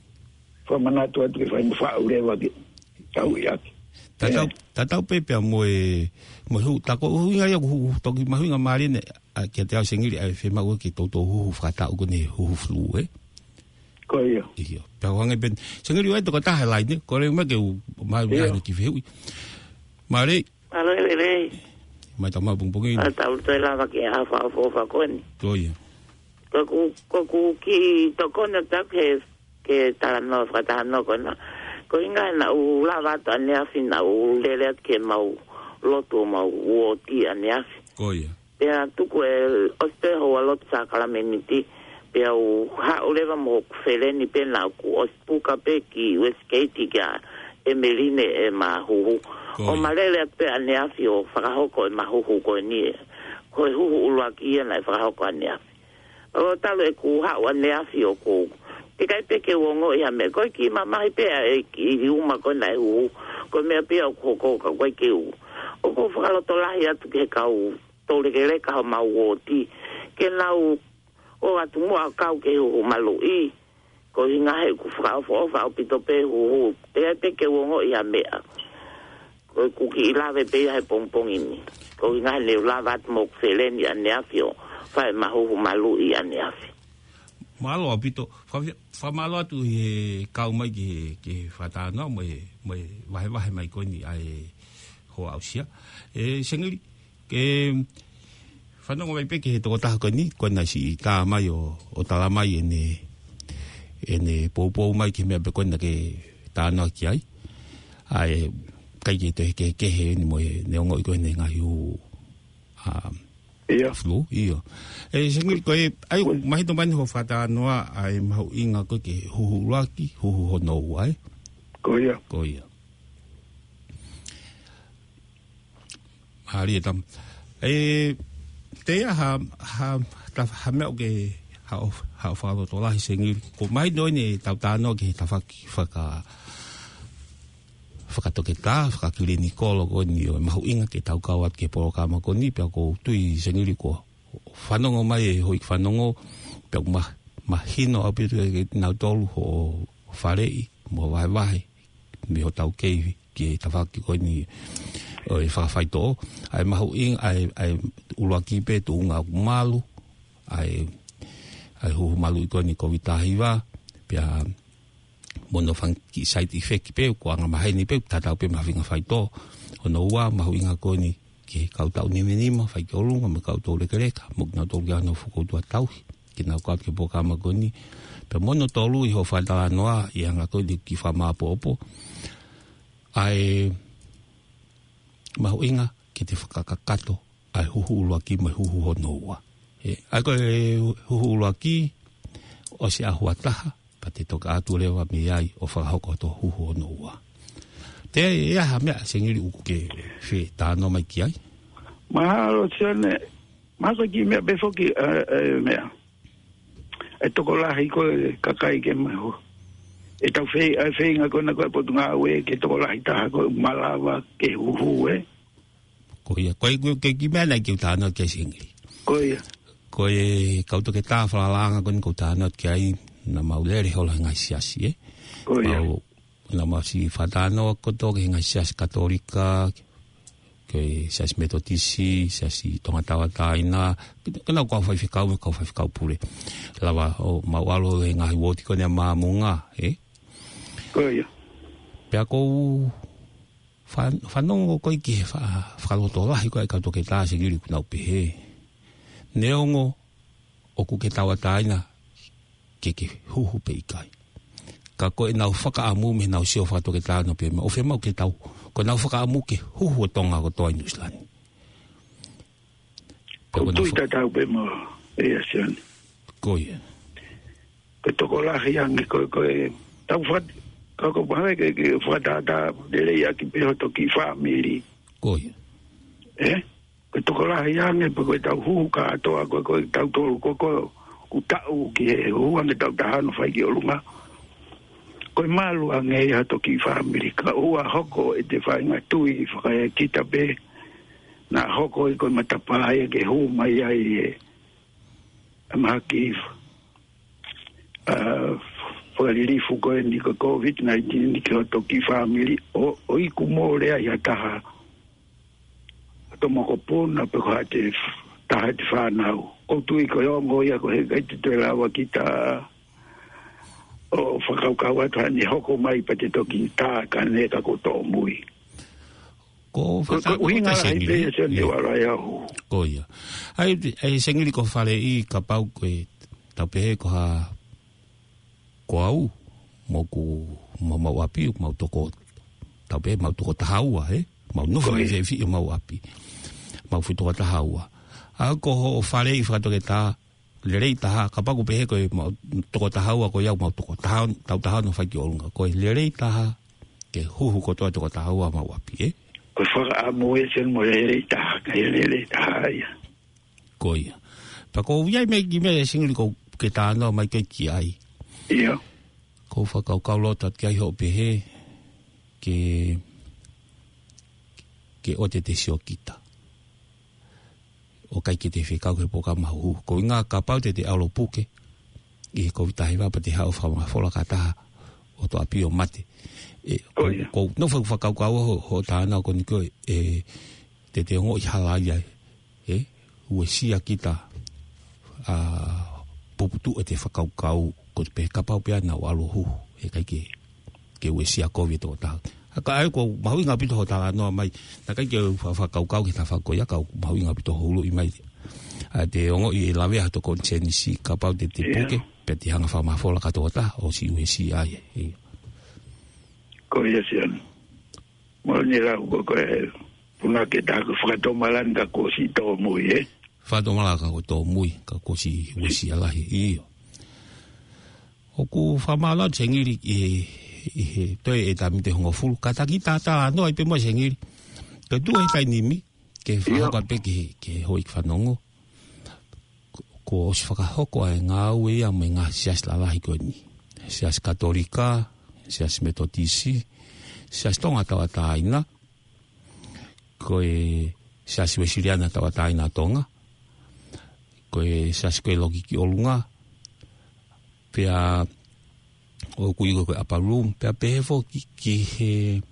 Speaker 2: fo mana tu atu ke fa mu fa o le va ki tau ia
Speaker 1: ta tau ta tau pe pe mo e mo hu ta ko hu nga yo hu to ki ma hu nga mari ne ke te au sengili ai fe ma o ki to to hu fa ta o ne hu flu e
Speaker 2: ko ia
Speaker 1: io pa wanga ben sengili wa to ka ta highlight ne ko le ma ke ma ya ki fe mari
Speaker 3: alo le le
Speaker 1: mai ta ma bung bung ni
Speaker 3: ta u te la va ki a fa fo fa ko ni
Speaker 1: to ia
Speaker 3: ko ku ko ku ki to ko na ta ke ke ta no fa ta no ko na ko inga na u la va ta ne afi na u le le ke mau loto mau o ti ane afi
Speaker 1: ko ia
Speaker 3: pea tuku e oste ho alot sa kala meniti pea u ha o leva mo feleni pena ku ospuka pe ki weskati ka e meline e ma hu o malele pe ane afi o whakahoko e ma hu ko ni ko hu ulwa ki na whakahoko ane afi o talo e ku ha o ane afi o ku te kai peke wongo ia me ko ki ma mai pe e ki uma ko na hu ko me pe o ko ko ko ki u o ko whakalo to lahi atu ke kau tole ke le ka ma wo ti ke lau o atu mo ka ke o malu i ko hinga he ku fra fo fa o pito pe hu pe pe ke wongo ia me ko ku ki la ve pe he pong pong ini ko hinga le la vat mo felen ya ne afio fa ma hu malu i ane afi
Speaker 1: malo pito fa fa malo tu he ka mai ki ki fa ta no mo mo vai vai mai ko ni ai ho ausia e sengili ke whanonga mai peke he toko taha koe ni, koe nai si tā mai o, o tala mai e ne, e ne pōpō mai ki mea pe koe na ke tāna ki ai. Ai, kai ke te ke ke he ni mo e neongo i koe ne ngai u
Speaker 2: ia
Speaker 1: flu, iyo. E sengil koe, ai, mahito mani ho whata noa, ai mahu inga koe ke huhu raki, huhu hono ai.
Speaker 2: ko ia
Speaker 1: Ko ia. Hari tam. E te ha ha ta ha me o ke ha ha fa lo to la sengi ko mai no ni ta ta no ke ta fa fa ka fa ka to ke ta fa ka clinico ko ni o ma inga ke ta ka wat ke po ka ma ko ni pe ko tu i sengi ko fa no mai ho i fa no pe ma ma hino a pe ke na to ho fa re mo vai vai mi ho ta ke ke ta fa ki ko ni o e whakawhaito ai mahu ing ai ai uruaki pe tu unga malu ai ai hu malu i koni ko vitahiwa pia mono fanki side effect pe ko anga mahai ni pe tata pe mavinga whaito ono ua mahu inga koni ke kautau ni menima whai ke olunga me kautau leke leka mok na tolu ya no fuko tua tauhi kina ko ke po kama koni pe mono tolu i ho fata noa i anga ko di ki fa ma popo ai ma inga ki te whakakakato ai huhu ulua ki mai huhu honoua. E, ai koe huhu ulua ki o se ahua taha pa te toka atu lewa mi ai o whakahoko to huhu honoua. Te ea ha mea sengiri uku ke whi tāno mai ki ai?
Speaker 2: Mahalo tione, masa ki mea befo ki mea. E toko lahi koe kakai ke mahu. E tau whei, ai whei ngā kona koe potu ngā ue ke toko lahi taha koe malawa ke huhu e.
Speaker 1: Koia, koe koe ke ki mea nei ki utāna ke singiri.
Speaker 2: Koia.
Speaker 1: Koe kauto ke tā whalalanga koe ko tāna ke ai na maulere hola ngai siasi e.
Speaker 2: Koia.
Speaker 1: Mau, na mau si whatano koto ke ngai siasi katolika, ke siasi metodisi, siasi tongatawa taina, kena kua whai whikau, kua whai whikau pure. Lawa, o mau alo e ngahi woti kone a māmunga, e?
Speaker 2: Koia.
Speaker 1: Pea kou whanongo koe ki he whakaloto lahi koe kauto ke tā se giri kunau pehe. Neongo o ku ke tawa taina ke ke huhu pe ikai. Ka koe nau whakaamu me nau sio whakato ke tā no pe me. O whe mau ke tau. Ko nau whakaamu ke huhu o tonga ko toa Inuslani.
Speaker 2: Ko tui ta tau pe mo e asiani.
Speaker 1: Koe.
Speaker 2: Ko toko lahi angi koe koe tau whati. Kako pahe ke ke whatata dere ia ki peho toki whamiri.
Speaker 1: Koia.
Speaker 2: Eh? Ko toko lahi ange pa koe tau huhu ka atoa koe koe tau tolu koe koe ku tau ki he huhu ange tau tahano whai ki olunga. Koe malu ange ia toki whamiri. Ka ua hoko e te whai ngā tui whakai kita pe. Nā hoko i koe matapaa e ke hu mai ai e. Amaki uh, whakaririfu koe ni ko COVID nineteen ni ke o toki whamiri o, o iku mōrea i ataha ato moko pōna pe ko hate taha te whanau o tui ko ongo ia ko he kai te tue lawa ki ta o whakaukau atu hani hoko mai pa te toki tā ka neka ko tō mui
Speaker 1: ko
Speaker 2: uhinga lai pēa se ni wala ia hu
Speaker 1: ko ia ai sengiri ko whare i ka pau koe tau pehe ko ha ko au mo ku mo mau api mo toko tabe mo toko tahaua he mo no foi ve fi mo api mo fu toko tahaua a ko ho fare i fa toke ta le rei taha ka pa ku pe ko mo toko tahaua ko ya mo toko taha tau taha no fa ki olunga ko le rei taha ke hu hu ko to toko tahaua mo api e
Speaker 2: ko fa a mo e sen mo le rei taha ka le rei taha ya
Speaker 1: ko ia pa ko ya me ki me singli ko ke ta no mai ke ki ai
Speaker 2: ia.
Speaker 1: Ko whakau kaulota ki ai ho pehe ke ke o te te sio kita. O kai ki te whikau ke poka mahu. Ko inga ka pau te te alo puke i ko vitahi wapa te hao whama whola kataha o to api o mate. E, ko, ko no whakau kau ho, ho tāna ko niko e te te ongo i halai ai. E, ue sia kita a puputu e te whakau kau ko te pehe kapau pia na walo hu e kai ke ke ue sia COVID o taha. Haka ai ko mahui ngā pito ho taha noa mai na kai ke whakau kau ki ta whakau ia kau mahui ngā pito hulu i mai a te ongo i lawe hato konsen si kapau te te puke pe te hanga whamafola kato o taha o si ue si ai e.
Speaker 2: Ko ia sian mo ni la ko ko puna ke ta ko whakatomalan ka ko si tō mui e
Speaker 1: whatomala ka ko tō mui ka ko si ue si alahi iyo oku whamala sengiri i he toi e tamite hongo fulu. Ka taki tata no ai pe mo sengiri. Ka tu ai tai nimi ke whaka pe ke, ke hoi whanongo. Ko os whakahoko ai ngā ue ia mai ngā sias lalahi koe ni. Sias katolika, sias metodisi, sias tonga tawa taina. Koe sias wesiriana tawa taina tonga. Koe sias koe logiki olunga. Pea o kui koe aparum, pea pehefo ki, ki he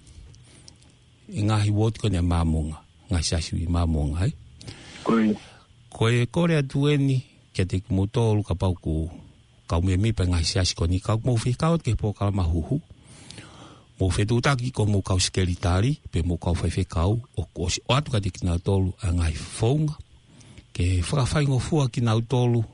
Speaker 1: ngahi wot kone māmonga, ngahi sasiwi māmonga, hai?
Speaker 2: Koe.
Speaker 1: Koe kore atueni, kia te kumotolu ka pau ku kaume mipa ngahi sasi koni, kau mou whikaot ke po kalama huhu. Mou whetutaki ko mou kau skeritari, pe mou kau whaiwhekau, o, o, o atu ka te kina tolu a ngahi whaunga, ke whakawhai ngofua kina tolu,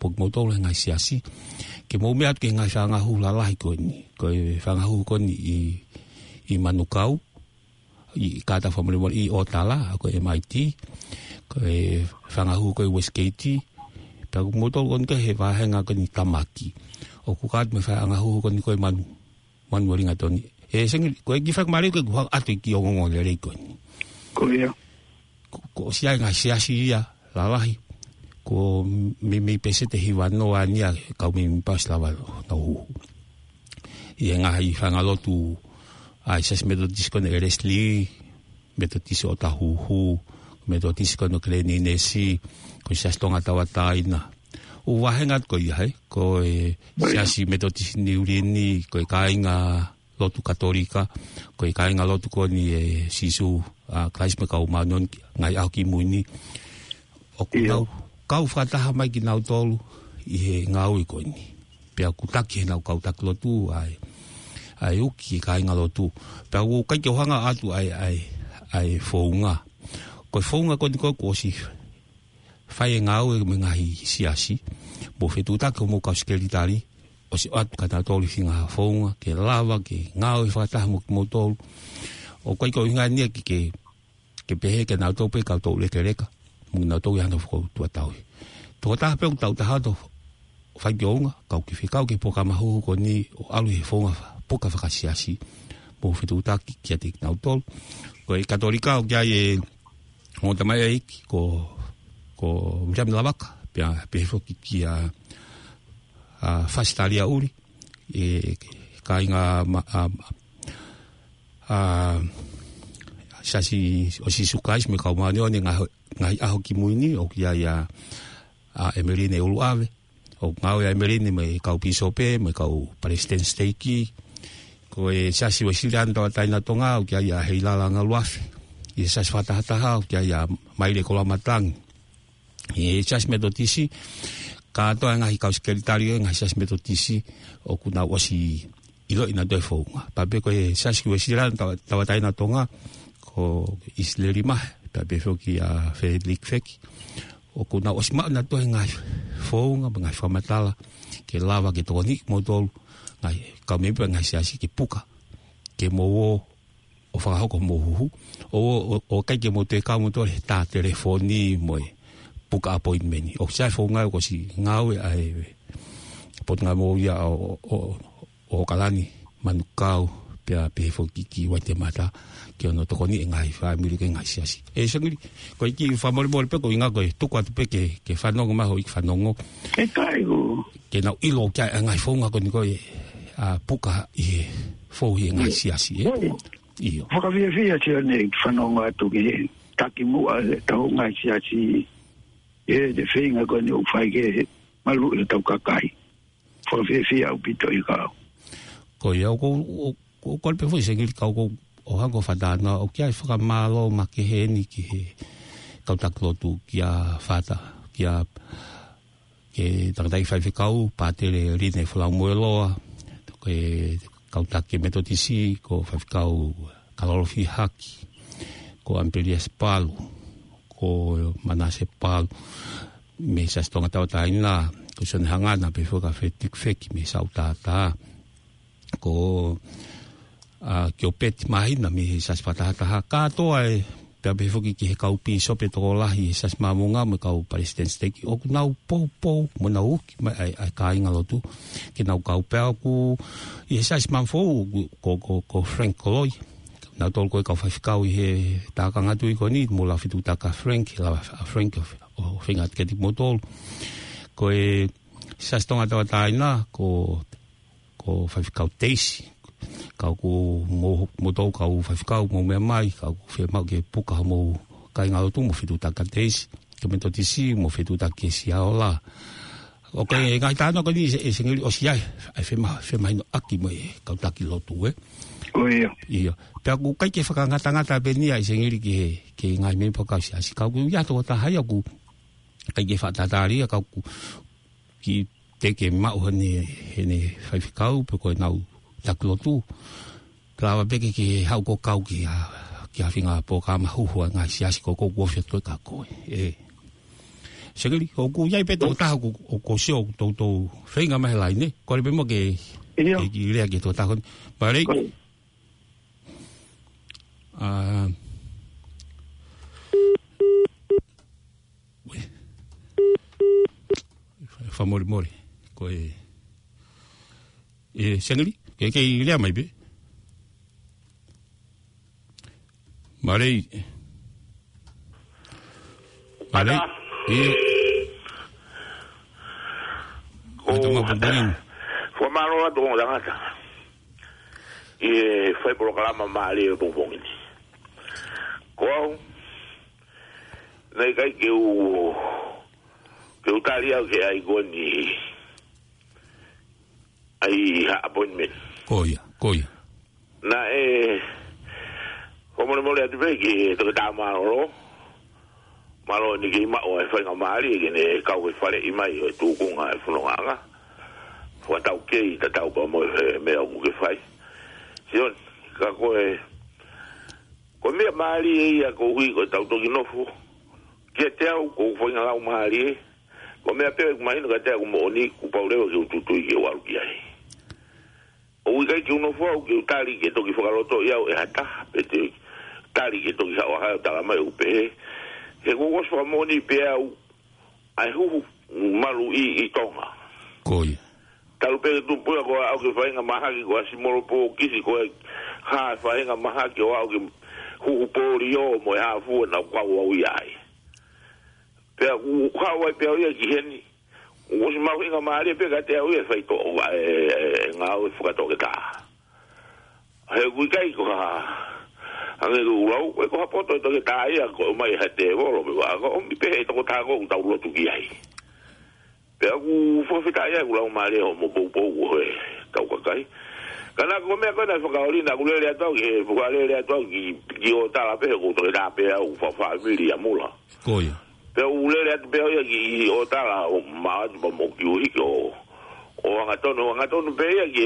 Speaker 1: pok mo tolu ngai siasi ke mo mea ke ngai whanga hu la lahi ko ni ko whanga hu ko ni i i manukau i kata whamole mo i Otala ko M I T ko whanga hu ko i Westgate pe mo tolu kon ke he wahenga ko ni Tamaki o ku kat me whanga hu ko ni ko i manu manu ringa toni e sengi ko e gifak mari ko ku atu ki o ngongo le rei ko ni
Speaker 2: ko ia
Speaker 1: ko sia ngai siasi ia la lahi ko mi mi pese te hiwa no ania ka mi pas lava no i nga hi fanga lotu ai ses metodis con eresli metodis o ta hu hu metodis con kleni nesi ko sa stonga tawataina o wahengat ko ia ko sia si metodis ni urini ko kainga lotu katolika ko kainga lotu ko ni sisu a kaisme ka umanon ngai aki muni o ku kau whataha mai ki nau tolu i he ngau i koini. Pea kutaki he nau kau taki lotu ai ai uki ka inga lotu. Pea u kai ke ohanga atu ai ai ai whounga. Koe whounga koni koe kosi whai e ngau e me ngahi siasi. Mo whetu taki o mo kau skeritari o si atu ka nau tolu whinga whounga ke lava ke ngau i whataha mo ki mo tolu. O kai ko inga nia ki ke ke pehe ke nau tope kau tolu leke reka. Mung na tau yana fo tua tau. To ta pe tau ta hado. Fa gionga kau ki fikau ki poka mahu ko ni o alu he fonga poka fa siasi. Mo fitu ta ki ki atik na tol. Ko e katolika o e o ta mai ai ko ko jam la vaca. Pia pe fo ki ki a a fastalia uri e ka inga a a sasi o si sukais me ka mani o nga ngai aho ki muini o kia ia a emerine ulu ave o ngau ia emerine me kau pisope me kau palestine steiki ko e sasi wasilan to taina tonga o kia ia heilala nga luafe i sasi fatahataha o kia ia maile kola matang i sasi metotisi ka toa ngai kau skeritari ngai sasi metotisi o kuna wasi ilo ina doe founga pape ko e sasi wasilan to taina tonga ko islerima pe foki a Felix Feki o kuna osma na to ngai fonga ngai famatala ke lava ke toni modol ngai ka me pe ngai siasi ke puka ke mo o fa ho ko mo hu o o kai ke mo te ka mo to ta telefoni mo puka appointment o sai fonga ko si ngau ai pot nga mo ya o o kalani manukau pe pe foki ki Guatemala que no to koni ngai family ke ngai siasi e sangri ko ki famol bol pe ko inga ko to kwa pe ke ke fanongo ma ho ik fanongo
Speaker 2: e kaigo
Speaker 1: ke na ilo ka ngai fonga ko ni ko a puka e fo hi ngai siasi e io
Speaker 2: fa via via ti ne fanongo atu ke taki mu a to ngai siasi e de finga ko ni u fai ke malu le tau kakai fa via via u pito i ka
Speaker 1: ko yo ko ko pe foi sangri ka ko o hango fatana o kia whaka malo ma ke he ni ki he kautaklotu kia fata kia ke tangtai whai whikau pātere rine whalau moeloa ke kautake metotisi ko whai whikau kalorofi haki ko Ampelias Palu ko Manase Palu me sa stonga tau taina ko son hangana pe whaka whetik wheki me sau tātā ko a ke opeti mahina mi sas patahataha katoa e pia befoki ki he kau piso pe toko lahi sas mamunga me kau palestine steki o nau pou pou mo nau ki ai ai kainga lotu ki nau kau pea ku i he sas manfou ko ko ko Frank Koloi nau tol ko kau whaifikau i he tākanga tui ko ni mo la fitu taka Frank la Frank o whingat ketik motol ko e sas tonga tawa taina ko ko whaifikau teisi kau ko mo mo tau kau whaifikau mo mea mai kau whea mau ke puka mo kai ngalo tu mo whitu taka teisi ke mento tisi mo whitu taka si aola o kai ngai tāna ko ni e singiri o siai ai whema whema ino aki mo e kau taki lotu e
Speaker 2: o ia
Speaker 1: ia pia ku kai ke whakangata-ngata benia i singiri ki he ke ngai me pakau si asi kau ku ia tō tahai aku kai ke whatatari kau ku ki teke mau hene hene whaifikau pe koe nau taklotu klawa peke ki hau ko kau ki a ki a whinga po ka mahuhua ngai siasi ko ko wofia toi ka koe e Segeli, o ku iai pe tō taha o ko sio tō tō whainga mahe lai ne. Kore pe mo ke ki rea ki tō taha. Marei. Uh, Whamori mori. Ko e... E Segeli, ke kei rea mai pe. Marei. Marei. E...
Speaker 4: O fo maro do nga ngata e foi programa mali o bom ni ko nei kai que o que o talia que ai goni ai appointment
Speaker 1: koia koia
Speaker 4: na e como mo le tive que to da maro malo ni ki ma o e fa ngamali ke ne ka o fa le i mai o tu ku nga fu no nga fo ta o ke ta ta o mo me o ke fai sion ka ko e ko me mali e ko hui ko ta to ki no fu ke te o ko fo nga o mali ko me pe mai no ka te ko mo ni ku pa le o tu tu ki o al ki ai o wi ka ki no fu o ki tali ke to ki fo ka lo to ya o e hata pe te tali ke to ki ha o ha ta mai o pe he gogos fa moni pe au ai hu malu i i tonga
Speaker 1: koi
Speaker 4: talu pe tu pu ko au ke fa nga maha ki ko simoro po kisi ko ha fa nga maha ki o au ki hu po rio mo ha fu na kwa wa wi ai pe u ha wa pe o ki heni o si ma nga ma le pe ka te au e fa to nga o fu ka to ke ta he gu kai ko ha ane lu lau e ko hapoto to ke tai ko mai hate volo me va ko mi pe to ta ko ta lo tu ki ai pe ku fo fita ai ku lau male o mo po po e ta ko kai kana ko me ko na fo ka oli na ku le le to ke fo ka le le to ki ki o ta la pe ko to da pe u fa familia mula
Speaker 1: koi
Speaker 4: pe u le le pe o ki o ta la o ma mo ki u ki o o nga to no nga to no pe ki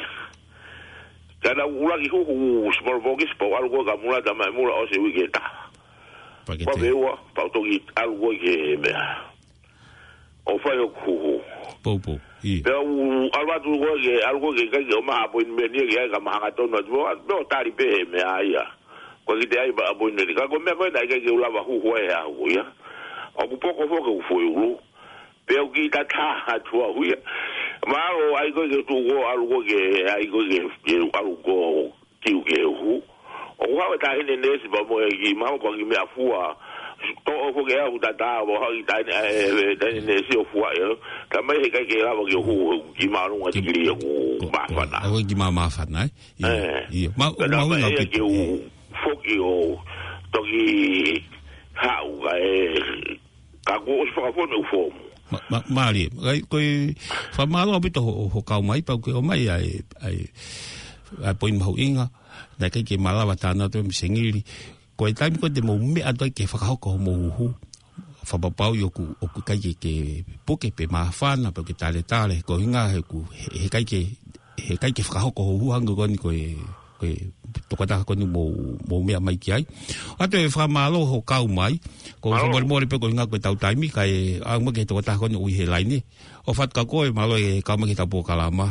Speaker 4: kana ula ki hu small box po algo ka mula ta mai mula o se wiketa pa bewa pa to ki algo ke me o fa yo ku
Speaker 1: po po i
Speaker 4: pe u alba tu go ke algo ke ka o ma po me ni ke ka ma ka to no bo no tari pe me aya ko ki dai ba bo ni ka ko me ko dai ke ula ba hu ho ya hu ya o ku poko fo ke fu yu pe o ki ta ta tu hu ya Maro ai ko ke tu go algo ke ai ko ke algo ki ke hu o wa ta ni ne si ba mo ki ma ko ki me afua to o ko ke a ta ta bo ha ta ta ni ne si o fua yo ta mai ke ke la bo ke hu ki ma ru wa ti ki ku ma fa na
Speaker 1: o ki ma ma fa na i ma ma
Speaker 4: ma na ke u fo ki o to ki ha u ga e ka ko fo fo me fo
Speaker 1: ma mali ai koi fa malo bito ho ka mai pa ko mai ai ai ai poi mo inga da ke ke mala batana to msengili ko tai ko de mo me ato ke fa ko mo hu fa pa pau yo ku o ku kai ke poke pe ma fa na pe ke tale tale ko inga he ku he kai ke he kai ke fa ko hu hang ko ni ko ko to kata ko ni mo mo me mai ki ai ato e fa malo ho ka mai ko fa mo mo pe ko nga ko tau taimi kai a mo ke to kata ko ni u he lai ni o fat ka ko e malo e ka mo ki ta po kalama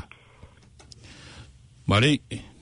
Speaker 1: mari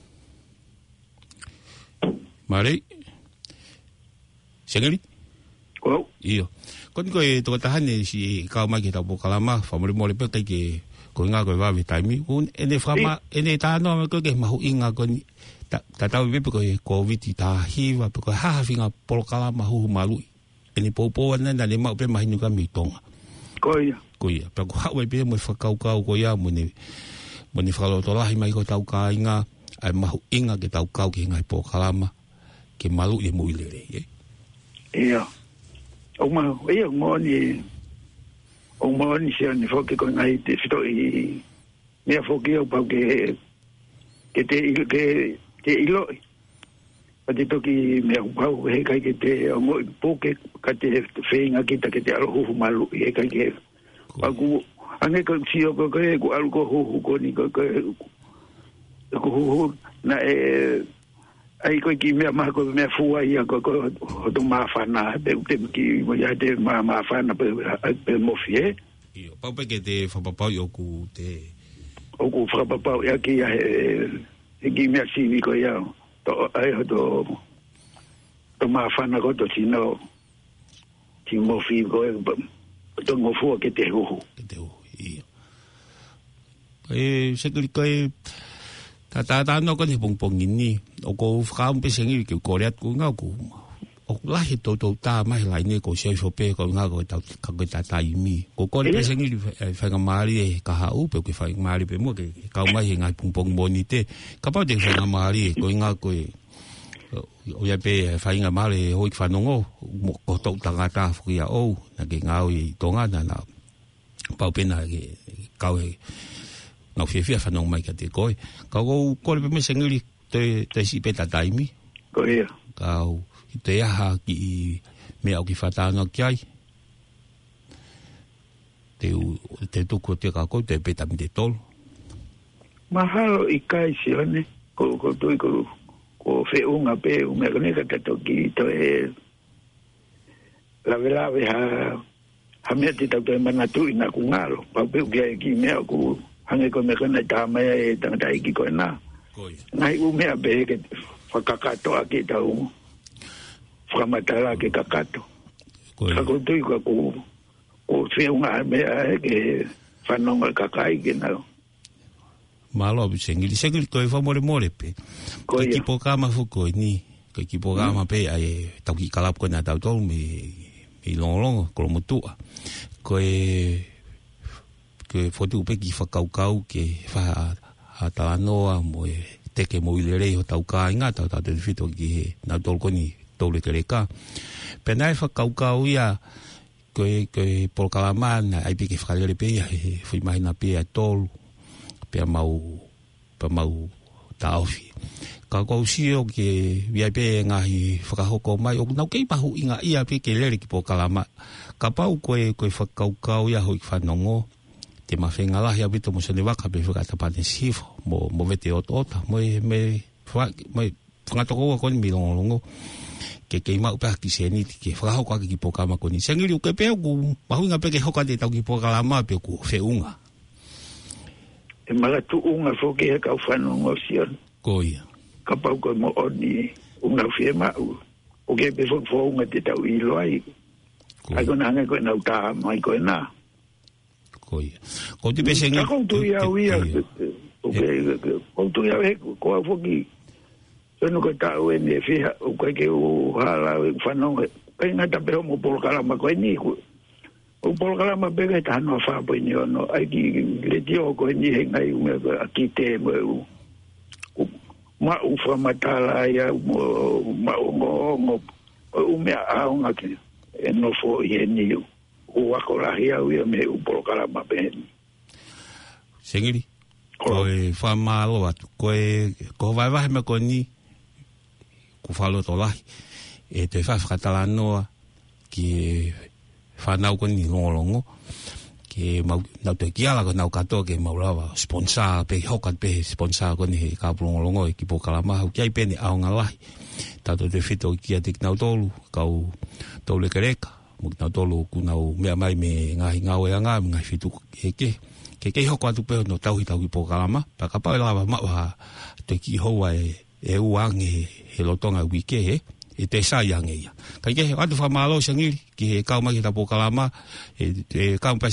Speaker 1: mari segeli
Speaker 2: ko
Speaker 1: io kon ko e to kata hani si ka mo ki ta po kalama fa mo mo pe kai ke ko nga ko va vi taimi un ene fa ma ene ta no ko ke ma hu inga ko ni ta ta ta vi ko covid ta hi va ko ha finga por kala ma hu malu ni popo na na le ma pe ma hinu ka mi tonga
Speaker 2: ko ia
Speaker 1: ko ia pa ko ha we pe mo fa kau kau ko ia mo ni mo ni fa lo to la hi mai ko tau ka inga ai ma hu inga ke tau kau ke ngai por kala ma ke malu e mo ile re
Speaker 2: ia o ma ia mo ni o mo ni se ni fo ke ko ngai te fito i ni fo ke o pa ke ke te ke te ilo ati toki me pau he kai ke te mo poke ka te feinga kita ke te algo malu he kai ke aku ane ko si o ko ko algo hu ko ni ko ko na e ai ko ki me ma ko me fu ai ko ko to ma fana de de ki mo ya de ma ma fana pe pe mo fie
Speaker 1: io pa pe ke te fa papa yo ku te
Speaker 2: o ku fa papa ya ki ya e ki me si vi ko ya to ai to to ma fana ko to sino ti mo fi ko to mo fu ke te ho
Speaker 1: ke te ho io e se ke ko ta ta ta no ko ni pong pong ni o ko fra un pe sengi ke ko ria ku nga ku o la he to to ta mai lai ne ko se so pe ko nga ko ta ka ko ta ta mi ko ko pe sengi fa nga mari ka ha u pe ko fa mari pe mo ke ka mai nga pong pong bonite ka pa de fa nga mari ko nga ko o ya pe fa nga mari ho fa no ko to ta nga ta fu ya o na ke nga o to nga na na pa pe na ke ka no fie fie fa no mai ka te koi ka go ko le me sengili te te si pe ta taimi
Speaker 2: ko ia
Speaker 1: ka te ha ki me au ki fa ta no kai te te tu ko te ka ko te pe ta mi te tol
Speaker 2: mahalo i kai si ne ko ko tu ko ko fe unga pe un me ne ka to ki to e la vela ve ha ha me ti ta to mana tu ina ku ngalo pa pe ki me ku hange ko me kona tama e tang dai ki ko na nai u me be ke fa kakato aki ta u fa matala ke kakato ko ko tu ko ko ko fe unga me ke fa no ka kai ke na
Speaker 1: malo bi sengili sengili ko fa more more pe ko ki po kama fu ko ni ko ki po kama pe ai ta ki kalap ko na ta to mi mi long long ko mo tu ko e que fotu pe ki fa kau kau ke fa ata noa mo te ke mo ile re o tau ka inga ta ta te fito ki na tol ko ni tole ke ka penai fa kau kau ya que que por kalaman ai pe ke fa le pe ya fui mai na pe tol pe mau pe mau ta ofi ka ko si o ke via pe nga hi fa ko mai o na ke pa hu inga ia pe ke le ki por kalama ka pau ko ko fa kau kau ya ho fa nongo te mawhenga lahi a wito mo se ne waka pe whakata pane sifo mo mo vete o tota mo me mo whangatoko ko ni milongo ke ke mau pe ki se ni ke whakahoko ki poka ma ko ni sengiri ke pe ku mahuinga pe ke hoka te tau ki poka la ma pe ku feunga
Speaker 2: e mala tu unga fo ke ka whanu ngosion
Speaker 1: ko ia
Speaker 2: ka pau ko mo oni unga fie ma o ke pe fo fo unga te tau i loai ai ko na nga ko na uta mai ko na
Speaker 1: ko ia ko te pese ngi
Speaker 2: ko tu ia ia o ke ko tu ia ko fo ki no ko ta o ne fia o ko ke o hala fa no pe na ta pero mo por kala ma ko ni ko o por kala ma be ta no fa po ni no ai ki le dio ko ni he ngai u me aki te mo ma u fa matala ya mo ma o mo o me a un aki no fo ye ni o akola hia u me u por kala ma be
Speaker 1: sengiri ko e fa malo at ko e ko vai vai me ko ni ku falo to lai e te fa catalano ki fa nau ko ni longo ke mau na te kiala ko nau kato ke mau lava sponsor pe hokat pe sponsor ko ni ka longo ki po kalama hu kai pe ni au ngalai ta to te fito ki atik nau tolu kau tole kereka mo nau tolu ku nau me mai me ngai ngau e nga ngai fitu ke ke ke ke hoko atu pe no tau hitau ki po kalama pa ka pa lava ma wa te ki ho e e uange he lotonga wike he e te sa yang ia kai ke atu fa malo sangiri ki he kau mai ta po kalama e e kau pa